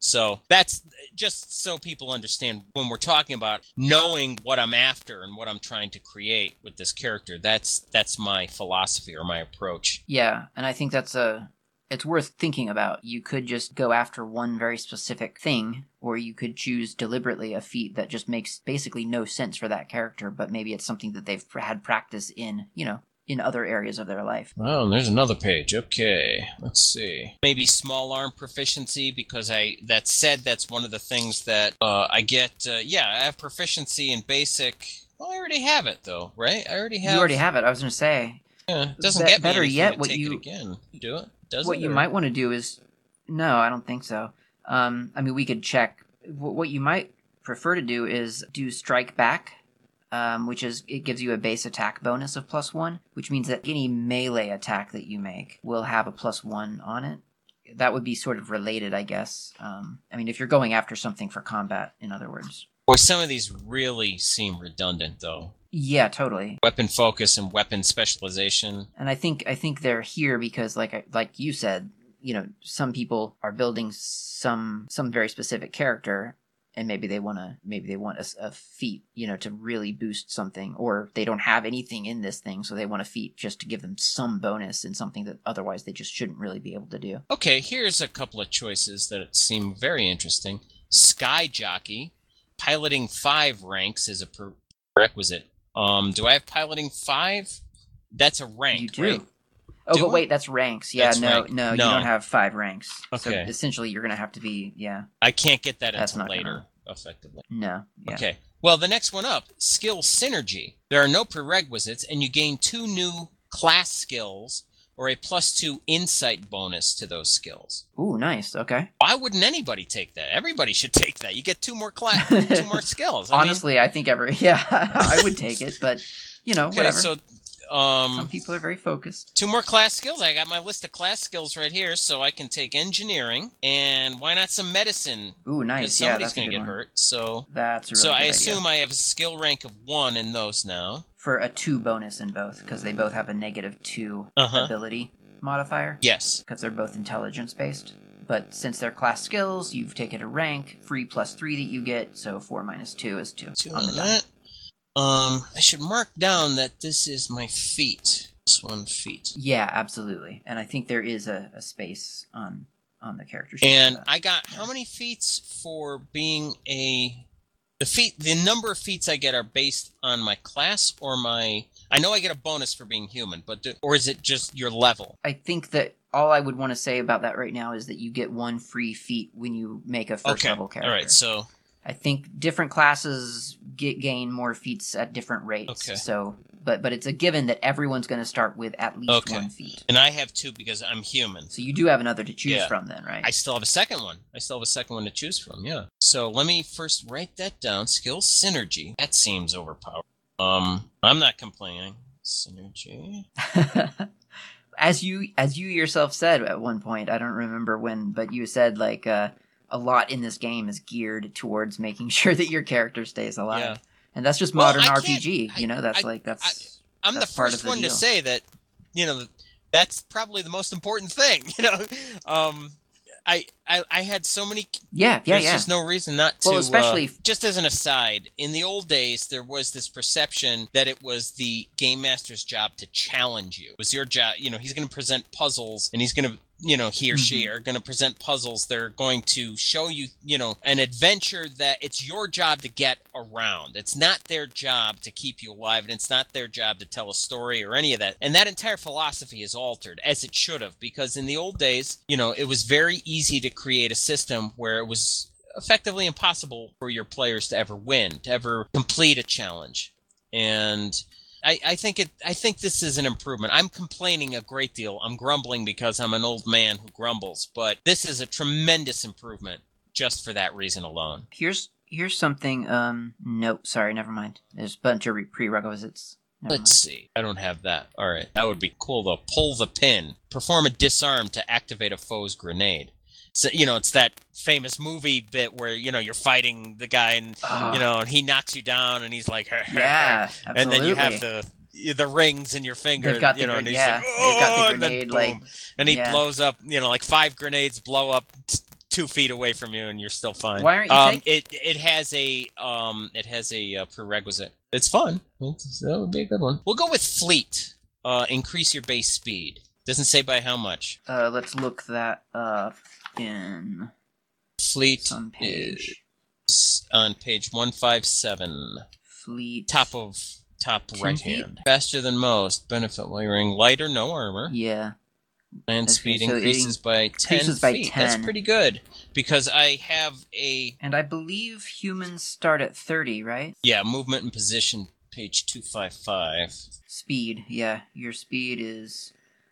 So that's just so people understand when we're talking about knowing what I'm after and what I'm trying to create with this character. That's that's my philosophy or my approach. Yeah, and I think that's a it's worth thinking about. You could just go after one very specific thing, or you could choose deliberately a feat that just makes basically no sense for that character, but maybe it's something that they've had practice in, you know, in other areas of their life. Oh, there's another page. Okay, let's see. Maybe small arm proficiency, because I that said that's one of the things that uh, I get. Uh, yeah, I have proficiency in basic. Well, I already have it though, right? I already have. You already have it. I was going to say. Yeah, it doesn't Be- get me better anything yet, to what take you it again. Do it? Does what it, you or- might want to do is no, I don't think so. Um, I mean, we could check. What what you might prefer to do is do strike back. Um, which is, it gives you a base attack bonus of plus one, which means that any melee attack that you make will have a plus one on it. That would be sort of related, I guess. Um, I mean, if you're going after something for combat, in other words. Boy, some of these really seem redundant, though. Yeah, totally. Weapon focus and weapon specialization. And I think I think they're here because, like I, like you said, you know, some people are building some some very specific character. And maybe they want to, maybe they want a, a feat, you know, to really boost something, or they don't have anything in this thing, so they want a feat just to give them some bonus in something that otherwise they just shouldn't really be able to do. Okay, here's a couple of choices that seem very interesting. Sky Jockey, piloting five ranks is a prerequisite. Um, do I have piloting five? That's a rank, You do. right? Oh, Do but I? wait, that's ranks. Yeah, That's no, rank. no, you No. don't have five ranks. So Okay. essentially, you're gonna have to be, yeah, I can't get that That's until not gonna- later, effectively. no, yeah. Okay. Well, the next one up, skill synergy. There are no prerequisites, and you gain two new class skills or a plus two insight bonus to those skills. Ooh, nice. Okay. Why wouldn't anybody take that? Everybody should take that. You get two more class, two more skills. I mean- Honestly, I think every yeah, I would take it, but you know, okay, whatever. so Some um, people are very focused. two more class skills. I got my list of class skills right here, so I can take engineering and why not some medicine? Ooh, Because nice. Yeah, somebody's that's a gonna good get one. hurt. So, That's a really so good I idea. assume I have a skill rank of one in those now. For a two bonus in both, because they both have a negative two Uh-huh. ability modifier, Yes. because they're both intelligence based. But since they're class skills, you've taken a rank, free plus three that you get, so four minus two is two, Two on the on die. that. Um, I should mark down that this is my feat. This one feat. Yeah, absolutely. And I think there is a, a space on on the character sheet. for And that. I got how many feats for being a the feat the number of feats I get are based on my class or my I know I get a bonus for being human, but do, or is it just your level? I think that all I would want to say about that right now is that you get one free feat when you make a first Okay. level character. All right. So I think different classes get gain more feats at different rates. Okay. So, but but it's a given that everyone's going to start with at least Okay. one feat. and I have two because I'm human. So you do have another to choose Yeah. from, then, right? I still have a second one. I still have a second one to choose from. Yeah. So let me first write that down. Skill synergy. That seems overpowered. Um, I'm not complaining. Synergy. as you as you yourself said at one point, I don't remember when, but you said like uh, a lot in this game is geared towards making sure that your character stays alive, Yeah. and that's just Well, modern I R P G. can't- you know, that's I- like that's I'm that's the part first of the one to deal. say that, you know, that's probably the most important thing. You know, um, I, I I had so many. yeah, yeah, There's yeah. just no reason not to. Well, especially- uh, just as an aside, in the old days, there was this perception that it was the game master's job to challenge you. It was your job. You know, he's going to present puzzles, and he's going to, you know, he or she Mm-hmm. are going to present puzzles. They're going to show you, you know, an adventure that it's your job to get around. It's not their job to keep you alive, and it's not their job to tell a story or any of that. And that entire philosophy is altered, as it should have, because in the old days, you know, it was very easy to create a system where it was effectively impossible for your players to ever win, to ever complete a challenge. And I, I think it. I think this is an improvement. I'm complaining a great deal. I'm grumbling because I'm an old man who grumbles. But this is a tremendous improvement just for that reason alone. Here's here's something. Um, nope, sorry, never mind. There's a bunch of re- prerequisites. Never Let's see. I don't have that. All right. That would be cool, though. Pull the pin. Perform a disarm to activate a foe's grenade. So, you know, it's that famous movie bit where, you know, you're fighting the guy and, Ah. you know, and he knocks you down and he's like, mind. Yeah, absolutely. and then you have the the rings in your finger, They've got the you know, gre- and he's yeah, like, they've got the "Oh," and then grenade, boom. like- and he yeah. blows up, you know, like five grenades blow up t- two feet away from you, and you're still fine. Why aren't you um, taking- it it has a um it has a uh, prerequisite. It's fun. It's, that would be a good one. We'll go with fleet. Uh, increase your base speed. Doesn't say by how much. Uh, let's look that up in Fleet some page. is on page one fifty-seven. Fleet. Top of top ten right feet? hand. Faster than most. Benefit while wearing light or no armor. Yeah. Land Okay, speed so it increases by ten increases by feet. That's ten. pretty good because I have a And I believe humans start at thirty, right? yeah movement and position. Page two fifty-five. Speed. Yeah, your speed is.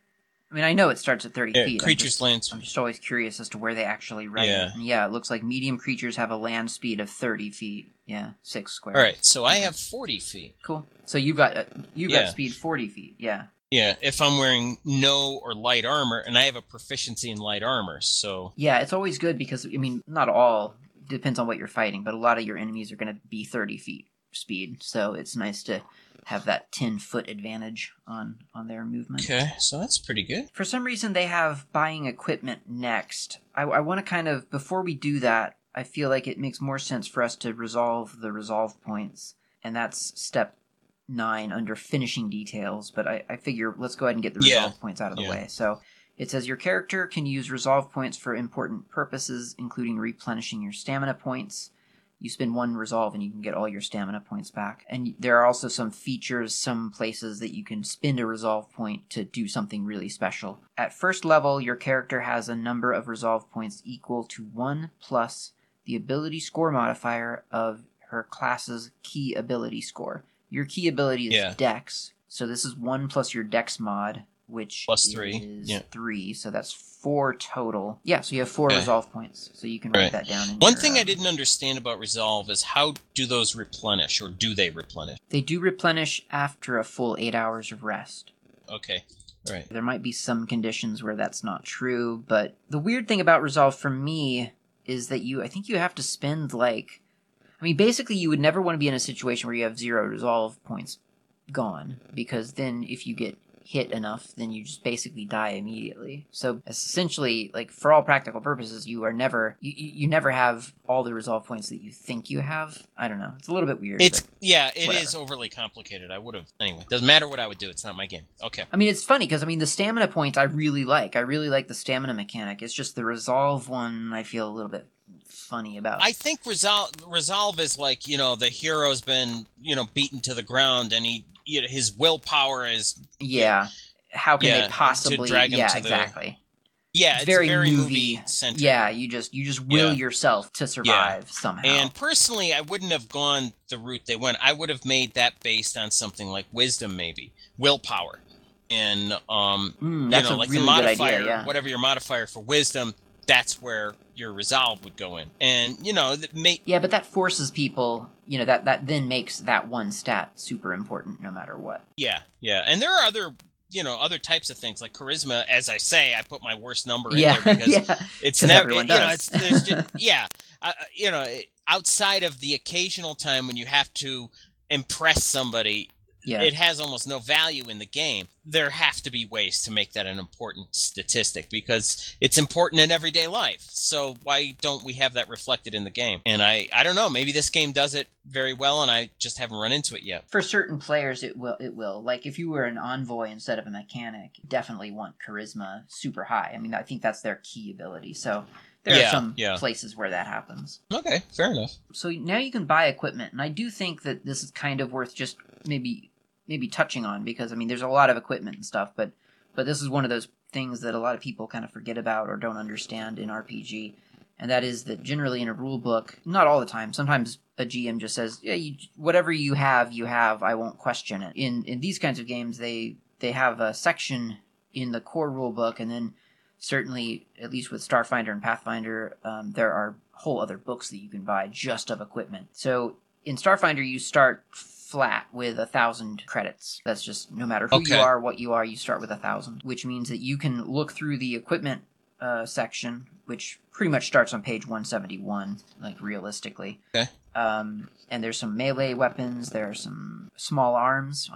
I mean, I know it starts at thirty Yeah, feet. I'm creatures just, land. I'm just always curious as to where they actually write Yeah. it. And yeah, it looks like medium creatures have a land speed of thirty feet. Yeah, six squares. All right, so I have forty feet. Cool. So you've got uh, you've Yeah. got speed forty feet. Yeah. Yeah, if I'm wearing no or light armor, and I have a proficiency in light armor, so Yeah, it's always good because I mean, not all depends on what you're fighting, but a lot of your enemies are going to be thirty feet speed. So it's nice to have that ten foot advantage on on their movement. okay, so that's pretty good. For some reason, they have buying equipment next. I, I want to kind of, before we do that, I feel like it makes more sense for us to resolve the resolve points. And that's step nine under finishing details. But I, I figure let's go ahead and get the Yeah. resolve points out of the Yeah. way. So it says your character can use resolve points for important purposes, including replenishing your stamina points. You spend one resolve and you can get all your stamina points back. And there are also some features, some places that you can spend a resolve point to do something really special. At first level, your character has a number of resolve points equal to one plus the ability score modifier of her class's key ability score. Your key ability is Yeah. Dex, so this is one plus your Dex mod, which Plus three, is yeah. three, so that's four total. Yeah, so you have four Okay. resolve points, so you can write Right. that down. In One your, thing I um, didn't understand about resolve is how do those replenish, or do they replenish? They do replenish after a full eight hours of rest. Okay, all right. There might be some conditions where that's not true, but the weird thing about resolve for me is that you, I think you have to spend like, I mean, basically you would never want to be in a situation where you have zero resolve points gone, because then if you get hit enough, then you just basically die immediately. So essentially, like, for all practical purposes, you are never, you, you you never have all the resolve points that you think you have. I don't know. It's a little bit weird. It's but- yeah, it whatever. is overly complicated. I would have anyway. Doesn't matter what I would do. It's not my game. Okay. I mean, it's funny because I mean the stamina points I really like. I really like the stamina mechanic. It's just the resolve one I feel a little bit funny about. I think resolve resolve is like, you know, the hero's been, you know, beaten to the ground, and he, you know, his willpower is yeah. How can Yeah, they to possibly? drag him Yeah, to the- exactly. yeah, it's very, very, movie. movie centric. Yeah, you just you just will Yeah. yourself to survive somehow. And personally, I wouldn't have gone the route they went. I would have made that based on something like wisdom, maybe willpower, and um, Mm, you that's know, a like really the good modifier, idea. Yeah. whatever your modifier for wisdom, that's where your resolve would go in. And you know, that may Yeah, but that forces people. You know that that then makes that one stat super important no matter what. yeah, yeah. And there are other, you know, other types of things like charisma. As I say, I put my worst number in Yeah, there because yeah. it's 'Cause never, you everyone know, does. it's there's just yeah, uh, you know, outside of the occasional time when you have to impress somebody. Yeah. It has almost no value in the game. There have to be ways to make that an important statistic because it's important in everyday life. So why don't we have that reflected in the game? And I, I don't know, maybe this game does it very well and I just haven't run into it yet. For certain players, it will. It will. Like if you were an envoy instead of a mechanic, you definitely want charisma super high. I mean, I think that's their key ability. So there Yeah, are some yeah. places where that happens. Okay, fair enough. So now you can buy equipment, and I do think that this is kind of worth just maybe maybe touching on because I mean, there's a lot of equipment and stuff, but but this is one of those things that a lot of people kind of forget about or don't understand in R P G. And that is that generally in a rule book, not all the time, sometimes a G M just says, yeah, you, whatever you have, you have, I won't question it. In in these kinds of games, they they have a section in the core rule book, and then certainly, at least with Starfinder and Pathfinder, um, there are whole other books that you can buy just of equipment. So in Starfinder, you start flat with a thousand credits. That's just no matter who Okay. you are, what you are, you start with a thousand, which means that you can look through the equipment uh, section, which pretty much starts on page one seventy-one, like realistically. Okay. Um, and there's some melee weapons. There are some small arms on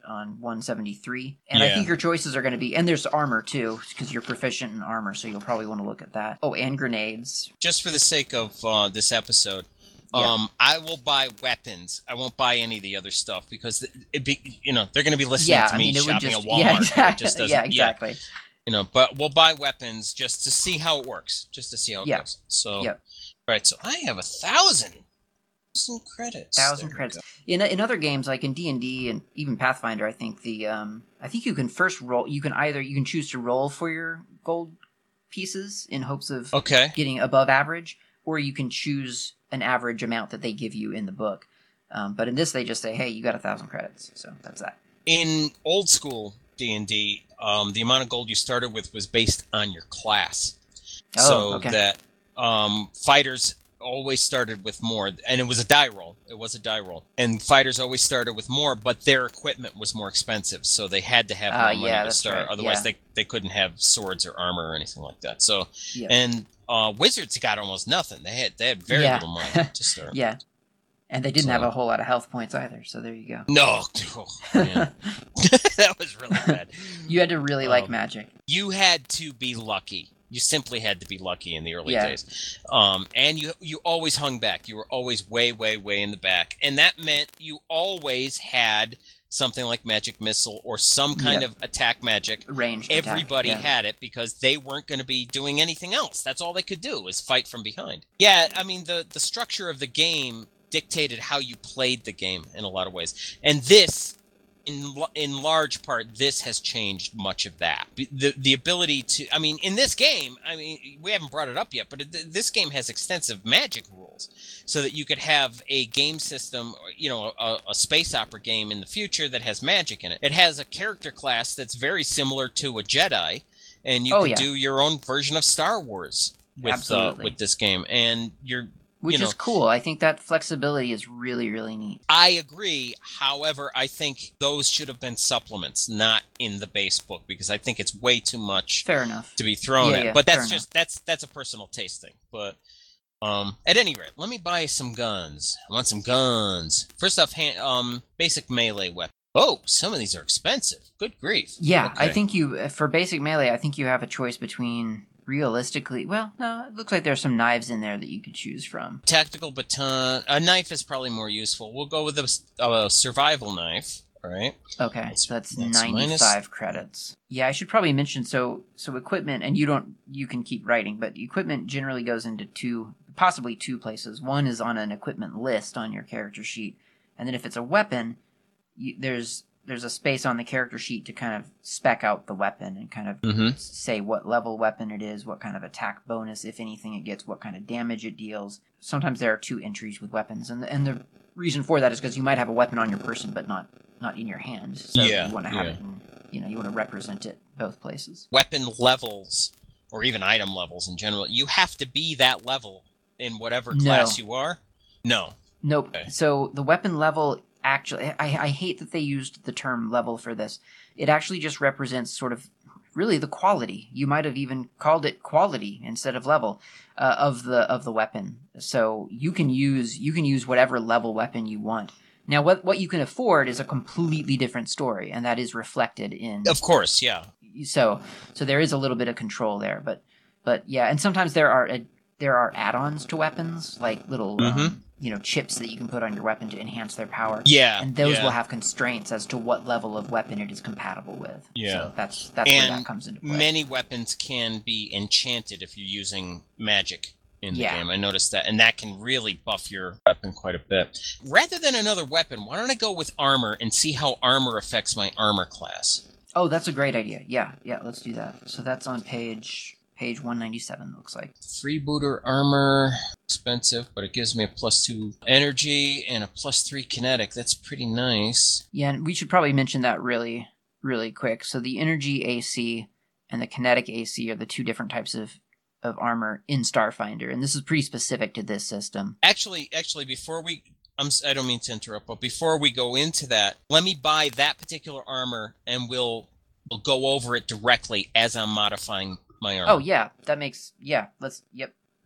on one seventy-three. And I Yeah. think your choices are going to be, and there's armor too, because you're proficient in armor, so you'll probably want to look at that. Oh, and grenades. Just for the sake of uh, this episode, Yeah. um, I will buy weapons. I won't buy any of the other stuff because it be, you know, they're going to be listening Yeah, to I me mean, it would shopping just, at Walmart. yeah, It exactly. just doesn't- yeah, exactly. You know, but we'll buy weapons just to see how it works, just to see how it Yeah. goes. So, Yep. right. So I have a thousand, thousand credits. Thousand There we credits. go. In in other games like in D and D and even Pathfinder, I think the um I think you can first roll. You can either you can choose to roll for your gold pieces in hopes of Okay. getting above average, or you can choose an average amount that they give you in the book. Um, but in this, they just say, "Hey, you got a thousand credits," so that's that. In old school D and D, um, the amount of gold you started with was based on your class. Oh, so okay. that um, fighters always started with more, and it was a die roll. It was a die roll, and fighters always started with more, but their equipment was more expensive, so they had to have more Ah, money yeah, to that's start. right, Otherwise, yeah. they they couldn't have swords or armor or anything like that. So, Yeah. and uh, wizards got almost nothing. They had they had very Yeah. little money to start. Yeah, and they didn't So- have a whole lot of health points either. So there you go. No, oh, man. That was really bad. You had to really like Um, magic. You had to be lucky. You simply had to be lucky in the early Yeah. days. Um, and you you always hung back. You were always way, way, way in the back. And that meant you always had something like magic missile or some kind Yep. of attack magic. Ranged attack, Everybody yeah. had it because they weren't going to be doing anything else. That's all they could do was fight from behind. Yeah, I mean, the, the structure of the game dictated how you played the game in a lot of ways. And this, in in large part, this has changed much of that. The the ability to, I mean, in this game, I mean, we haven't brought it up yet, but it, this game has extensive magic rules, so that you could have a game system, you know, a, a space opera game in the future that has magic in it. It has a character class that's very similar to a Jedi, and you Oh, can yeah. do your own version of Star Wars with uh, Absolutely. with this game, and you're. Which you is know, cool. I think that flexibility is really, really neat. I agree. However, I think those should have been supplements, not in the base book, because I think it's way too much Fair enough. to be thrown Yeah, at. yeah, but fair that's just that's that's a personal taste thing. But um, at any rate, let me buy some guns. I want some guns. First off, hand, um, basic melee weapon. Oh, some of these are expensive. Good grief. Yeah, I Okay. think you, for basic melee, I think you have a choice between realistically, well, no, it looks like there's some knives in there that you could choose from. Tactical baton. A knife is probably more useful. We'll go with a, a survival knife. All right. Okay, so that's, That's ninety-five minus- credits. Yeah, I should probably mention, so so equipment, and you don't, you can keep writing, but equipment generally goes into two, possibly two places. One is on an equipment list on your character sheet, and then if it's a weapon, you, there's there's a space on the character sheet to kind of spec out the weapon and kind of Mm-hmm. say what level weapon it is, what kind of attack bonus, if anything, it gets, what kind of damage it deals. Sometimes there are two entries with weapons, and the, and the reason for that is because you might have a weapon on your person, but not not in your hand. So Yeah, you want to have yeah. it, in, you know, you want to represent it both places. Weapon levels, or even item levels in general, you have to be that level in whatever No. class you are. No. Nope. Okay. So the weapon level actually, I, I hate that they used the term level for this. It actually just represents sort of really the quality. You might have even called it quality instead of level uh, of the of the weapon. So you can use you can use whatever level weapon you want. Now, what what you can afford is a completely different story, and that is reflected in. Of course, yeah. So so there is a little bit of control there, but but yeah, and sometimes there are a, there are add-ons to weapons, like little Mhm. um, you know chips that you can put on your weapon to enhance their power. Yeah. And those yeah. will have constraints as to what level of weapon it is compatible with. Yeah. So that's that's where And that comes into play. Many weapons can be enchanted if you're using magic in the Yeah. game. I noticed that, and that can really buff your weapon quite a bit. Rather than another weapon, why don't I go with armor and see how armor affects my armor class? Oh, that's a great idea. Yeah, yeah, let's do that. So that's on page page one ninety-seven, looks like. Freebooter armor, expensive, but it gives me a plus two energy and a plus three kinetic. That's pretty nice. Yeah, and we should probably mention that really, really quick. So the energy A C and the kinetic A C are the two different types of, of armor in Starfinder, and this is pretty specific to this system. Actually, actually, before we, I'm, s- I don't mean to interrupt, but before we go into that, let me buy that particular armor, and we'll we'll go over it directly as I'm modifying my armor. Oh yeah, that makes yeah. Let's yep,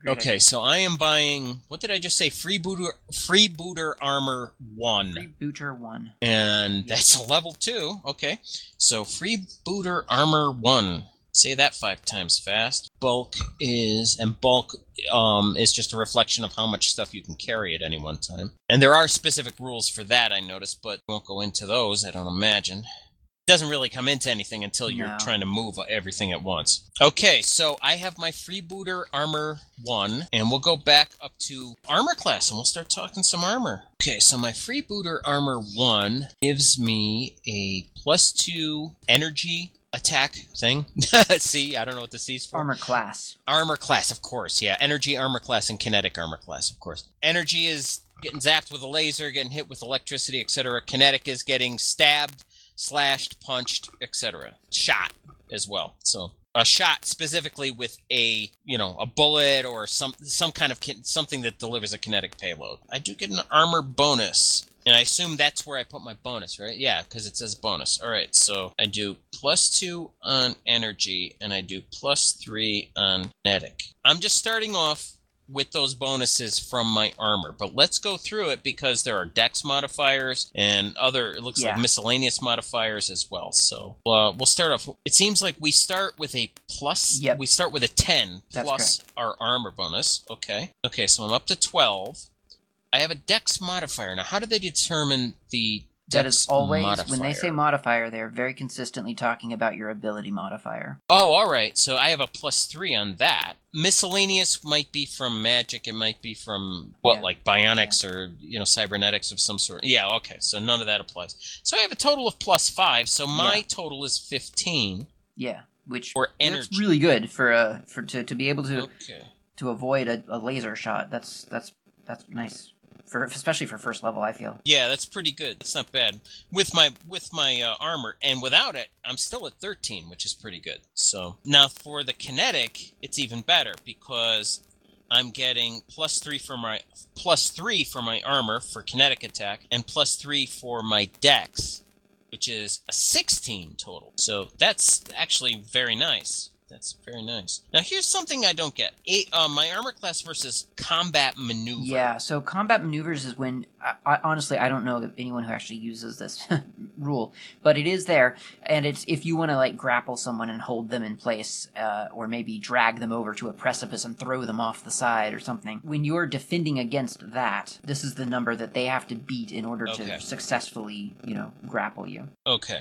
Great Okay, idea. so I am buying, what did I just say? Freebooter Freebooter Armor one. Freebooter one. And that's a level two. Okay. So Freebooter Armor one. Say that five times fast. Bulk is, and bulk um, is just a reflection of how much stuff you can carry at any one time. And there are specific rules for that, I noticed, but we won't go into those, I don't imagine. It doesn't really come into anything until you're No. trying to move everything at once. Okay, so I have my Freebooter Armor one, and we'll go back up to Armor class, and we'll start talking some armor. Okay, so my Freebooter Armor one gives me a plus two energy attack thing. C, I don't know what the C's for. Armor class. Armor class, of course, yeah. Energy armor class and kinetic armor class, of course. Energy is getting zapped with a laser, getting hit with electricity, et cetera. Kinetic is getting stabbed, slashed, punched, et cetera. Shot as well. So a shot specifically with a, you know, a bullet or some some kind of ki- something that delivers a kinetic payload. I do get an armor bonus. And I assume that's where I put my bonus, right? Yeah, because it says bonus. All right, so I do plus two on energy, and I do plus three on kinetic. I'm just starting off with those bonuses from my armor, but let's go through it because there are dex modifiers and other, it looks Yeah. like miscellaneous modifiers as well. So uh, we'll start off. It seems like we start with a plus. Yep. We start with a ten That's plus our armor bonus. Okay. Okay, so I'm up to twelve. I have a dex modifier. Now, how do they determine the That dex is always, modifier? when they say modifier, they're very consistently talking about your ability modifier. Oh, all right. So I have a plus three on that. Miscellaneous might be from magic. It might be from, what, Yeah. like bionics or, you know, cybernetics of some sort. Yeah, okay. So none of that applies. So I have a total of plus five. So my Yeah. total is fifteen. Yeah, which Or that's energy. really good for uh for to, to be able to Okay. to avoid a, a laser shot. That's that's that's nice for especially for first level, I feel. Yeah, that's pretty good. That's not bad. With my with my uh, armor, and without it, I'm still at thirteen, which is pretty good. So now for the kinetic, it's even better because I'm getting plus three for my plus three for my armor for kinetic attack, and plus three for my dex, which is a sixteen total. So that's actually very nice. That's very nice. Now here's something I don't get. Eight, uh, my armor class versus combat maneuver. Yeah, so combat maneuvers is when I, I honestly I don't know of anyone who actually uses this rule, but it is there, and it's if you want to like grapple someone and hold them in place, uh, or maybe drag them over to a precipice and throw them off the side or something. When you're defending against that, this is the number that they have to beat in order Okay. to successfully, you know, grapple you. Okay,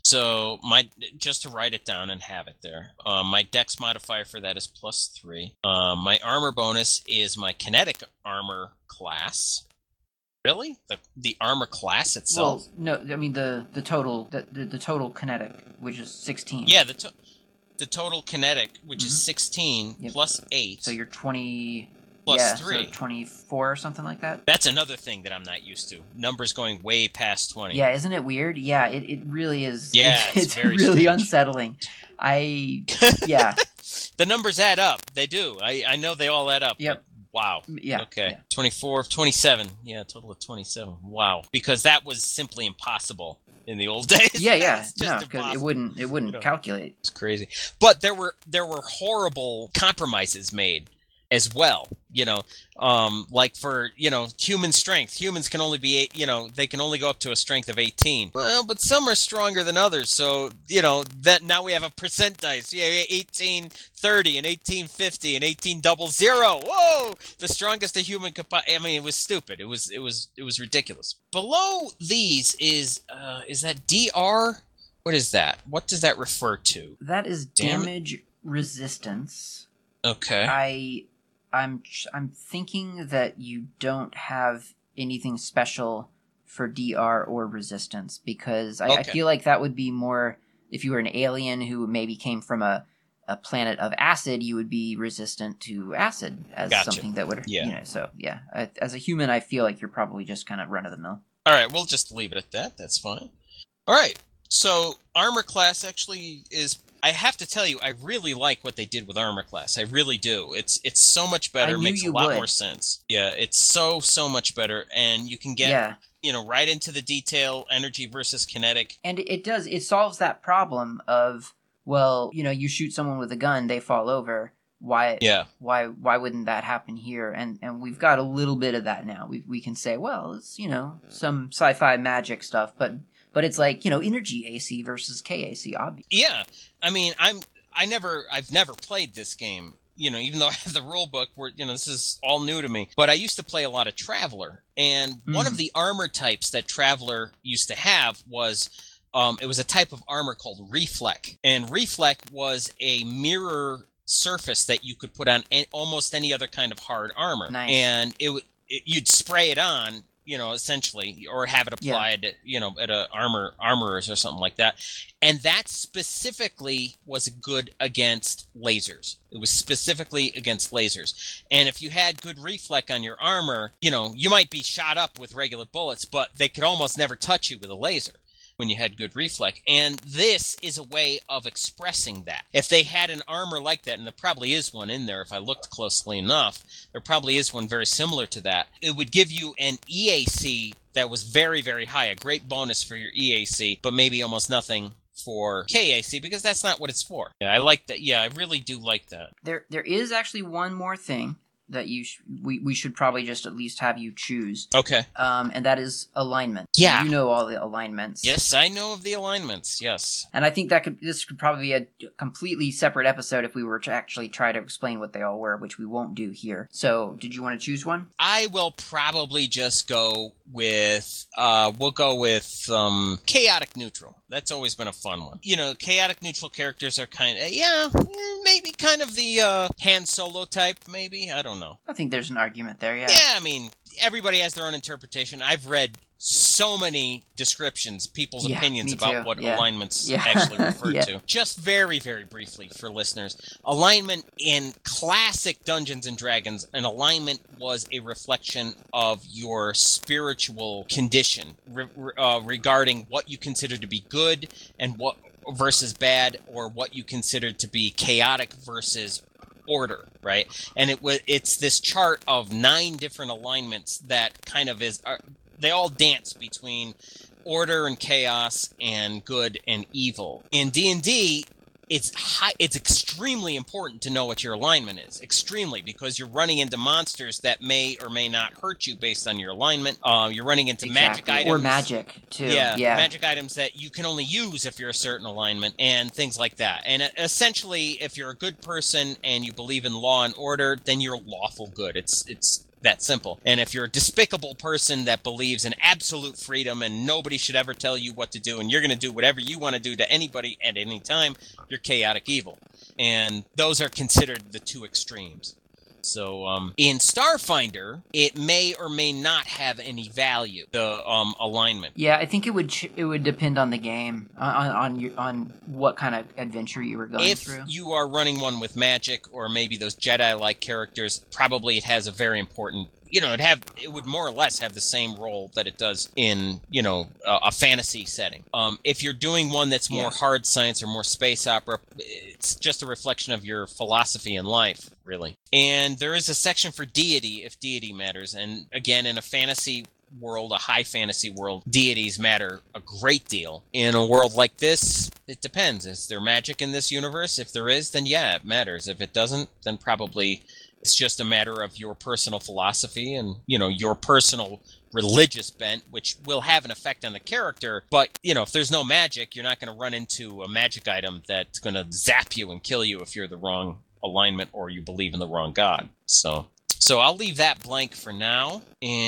so my just to write it down and have it there. Um, my dex modifier for that is plus three. Um, my armor bonus is my kinetic armor class. Really, the the armor class itself? Well, no, I mean the the total the the, the total kinetic, which is sixteen. Yeah, the to- the total kinetic, which is Mhm. sixteen Yep. plus eight. So you're twenty. Plus yeah, three. So twenty-four or something like that. That's another thing that I'm not used to. Numbers going way past twenty. Yeah, isn't it weird? Yeah, it, it really is. Yeah, it's, it's very really strange. unsettling. I yeah The numbers add up. They do. I, I know they all add up. Yep. but Wow. yeah Okay. yeah. twenty-four, twenty-seven. Yeah, total of twenty-seven. Wow. Because that was simply impossible in the old days. Yeah, yeah, It's no, just because it impossible. wouldn't it wouldn't You know. calculate. It's crazy. But there were there were horrible compromises made as well, you know, um, like for, you know, human strength. Humans can only be, eight, you know, they can only go up to a strength of eighteen. Well, but some are stronger than others. So, you know, that now we have a percent dice. Yeah, eighteen thirty and eighteen fifty and eighteen double zero. Whoa! The strongest a human could, po- I mean, it was stupid. It was, it was, it was ridiculous. Below these is, uh, is that D R? What is that? What does that refer to? That is Damn it. damage resistance. Okay. I I'm I'm thinking that you don't have anything special for D R or resistance because I, I Okay. feel like that would be more if you were an alien who maybe came from a, a planet of acid, you would be resistant to acid as Gotcha. something that would Yeah. you know. So yeah, I, as a human, I feel like you're probably just kind of run of the mill. All right, we'll just leave it at that. That's fine. All right. So armor class actually is. I have to tell you, I really like what they did with armor class. I really do. It's it's so much better. I knew Makes a you lot would. more sense. Yeah, it's so so much better, and you can get Yeah. you know right into the detail, energy versus kinetic. And it it does, it solves that problem of, well, you know, you shoot someone with a gun, they fall over. Why? Yeah. Why? Why wouldn't that happen here? And and we've got a little bit of that now. We we can say, well, it's you know some sci-fi magic stuff, but but it's like you know energy A C versus K A C, obviously. Yeah, I mean, I'm I never I've never played this game. You know, even though I have the rule book, where you know this is all new to me. But I used to play a lot of Traveler, and mm. one of the armor types that Traveler used to have was um, it was a type of armor called Reflect, and Reflect was a mirror surface that you could put on a- almost any other kind of hard armor, nice. and it, w- it you'd spray it on. You know, essentially, or have it applied, yeah. you know, at a armor armorers or something like that. And that specifically was good against lasers. It was specifically against lasers. And if you had good reflect on your armor, you know, you might be shot up with regular bullets, but they could almost never touch you with a laser when you had good reflect. And this is a way of expressing that. If they had an armor like that, and there probably is one in there if I looked closely enough, there probably is one very similar to that, it would give you an E A C that was very, very high, a great bonus for your E A C, but maybe almost nothing for K A C, because that's not what it's for. Yeah, I like that. Yeah, I really do like that. There, There is actually one more thing that you sh- we, we should probably just at least have you choose. Okay. Um, and that is alignment. Yeah. You know all the alignments. Yes, I know of the alignments, yes. And I think that could this could probably be a completely separate episode if we were to actually try to explain what they all were, which we won't do here. So, did you want to choose one? I will probably just go with, uh, we'll go with um, chaotic neutral. That's always been a fun one. You know, chaotic neutral characters are kind of, yeah, maybe kind of the uh, Han Solo type, maybe. I don't know. I think there's an argument there, yeah. Yeah, I mean, everybody has their own interpretation. I've read so many descriptions, people's yeah, opinions about too. what yeah. alignments yeah. actually refer yeah. to. Just very, very briefly for listeners, alignment in classic Dungeons and Dragons, an alignment was a reflection of your spiritual condition re- uh, regarding what you consider to be good and what versus bad, or what you consider to be chaotic versus order, right? And it was it's this chart of nine different alignments that kind of is are, they all dance between order and chaos and good and evil. In D and D, it's high, it's extremely important to know what your alignment is. Extremely, because you're running into monsters that may or may not hurt you based on your alignment. Uh, you're running into exactly. magic items. Or magic, too. Yeah, yeah, magic items that you can only use if you're a certain alignment and things like that. And essentially, if you're a good person and you believe in law and order, then you're lawful good. It's it's that simple. And if you're a despicable person that believes in absolute freedom and nobody should ever tell you what to do, and you're going to do whatever you want to do to anybody at any time, you're chaotic evil. And those are considered the two extremes. So um, in Starfinder, it may or may not have any value, the um, alignment. Yeah, I think it would ch- it would depend on the game, on on your, on what kind of adventure you were going if through. If you are running one with magic or maybe those Jedi-like characters, probably it has a very important. You know, it have it would more or less have the same role that it does in, you know, a, a fantasy setting. Um, if you're doing one that's more yeah. hard science or more space opera, it's just a reflection of your philosophy in life, really. And there is a section for deity, if deity matters. And again, in a fantasy world, a high fantasy world, deities matter a great deal. In a world like this, it depends. Is there magic in this universe? If there is, then yeah, it matters. If it doesn't, then probably it's just a matter of your personal philosophy and, you know, your personal religious bent, which will have an effect on the character. But, you know, if there's no magic, you're not going to run into a magic item that's going to zap you and kill you if you're the wrong alignment or you believe in the wrong god. So, so I'll leave that blank for now.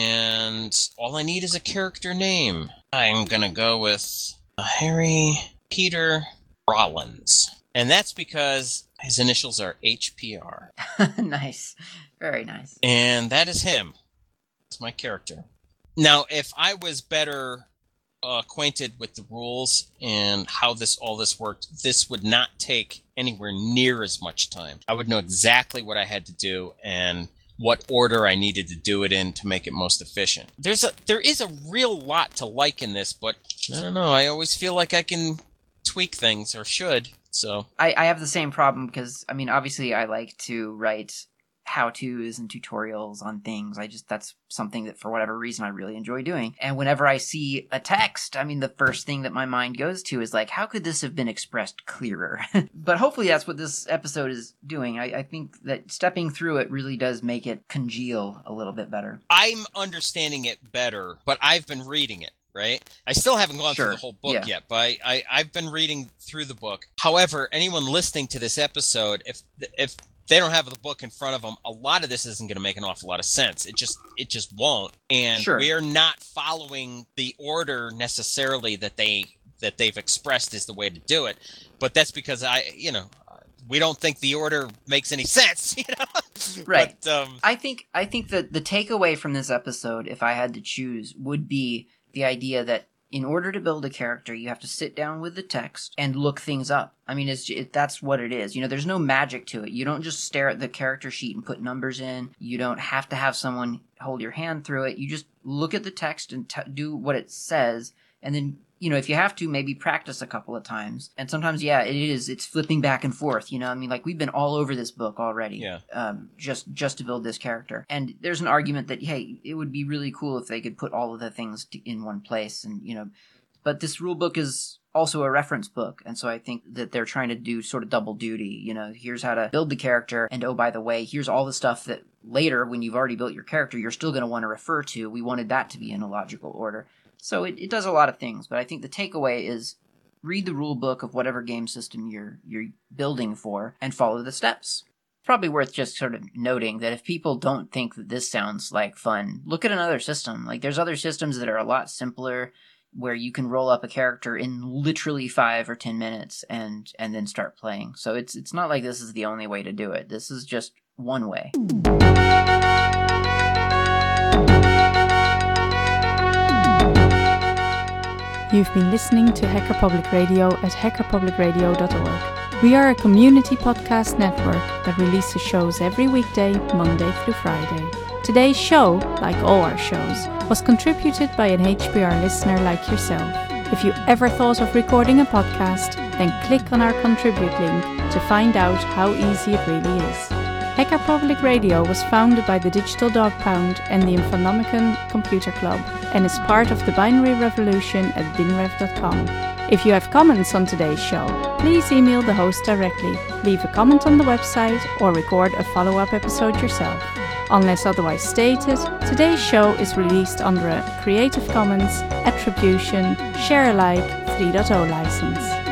And all I need is a character name. I'm going to go with Harry Peter Rollins. And that's because his initials are H P R. Nice. Very nice. And that is him. It's my character. Now, if I was better uh, acquainted with the rules and how this all this worked, this would not take anywhere near as much time. I would know exactly what I had to do and what order I needed to do it in to make it most efficient. There's a there is a real lot to like in this, but I don't know. I always feel like I can tweak things, or should. So I, I have the same problem because, I mean, obviously I like to write how-tos and tutorials on things. I just, that's something that for whatever reason I really enjoy doing. And whenever I see a text, I mean, the first thing that my mind goes to is like, how could this have been expressed clearer? But hopefully that's what this episode is doing. I, I think that stepping through it really does make it congeal a little bit better. I'm understanding it better, but I've been reading it. Right? I still haven't gone Sure. through the whole book Yeah. yet, but I, I, I've been reading through the book. However, anyone listening to this episode, if if they don't have the book in front of them, a lot of this isn't going to make an awful lot of sense. It just it just won't. And Sure. we are not following the order necessarily that they that they've expressed is the way to do it. But that's because I, you know, we don't think the order makes any sense, you know? Right. But, um, I think I think that the takeaway from this episode, if I had to choose, would be the idea that in order to build a character, you have to sit down with the text and look things up. I mean, it's it, that's what it is. You know, there's no magic to it. You don't just stare at the character sheet and put numbers in. You don't have to have someone hold your hand through it. You just look at the text and t- do what it says, and then, you know, if you have to, maybe practice a couple of times. And sometimes, yeah, it is. It's flipping back and forth. You know, I mean, like we've been all over this book already. Yeah. Um, just just to build this character. And there's an argument that, hey, it would be really cool if they could put all of the things to, in one place. And, you know, but this rule book is also a reference book. And so I think that they're trying to do sort of double duty. You know, here's how to build the character. And oh, by the way, here's all the stuff that later, when you've already built your character, you're still going to want to refer to. We wanted that to be in a logical order. So it, it does a lot of things, but I think the takeaway is read the rule book of whatever game system you're you're building for and follow the steps. It's probably worth just sort of noting that if people don't think that this sounds like fun, look at another system. Like there's other systems that are a lot simpler where you can roll up a character in literally five or ten minutes and and then start playing. So it's it's not like this is the only way to do it. This is just one way. You've been listening to Hacker Public Radio at hacker public radio dot org. We are a community podcast network that releases shows every weekday, Monday through Friday. Today's show, like all our shows, was contributed by an H P R listener like yourself. If you ever thought of recording a podcast, then click on our contribute link to find out how easy it really is. Hacker Public Radio was founded by the Digital Dog Pound and the Infonomicon Computer Club and is part of the Binary Revolution at binrev dot com. If you have comments on today's show, please email the host directly, leave a comment on the website, or record a follow-up episode yourself. Unless otherwise stated, today's show is released under a Creative Commons Attribution Share Alike three point oh license.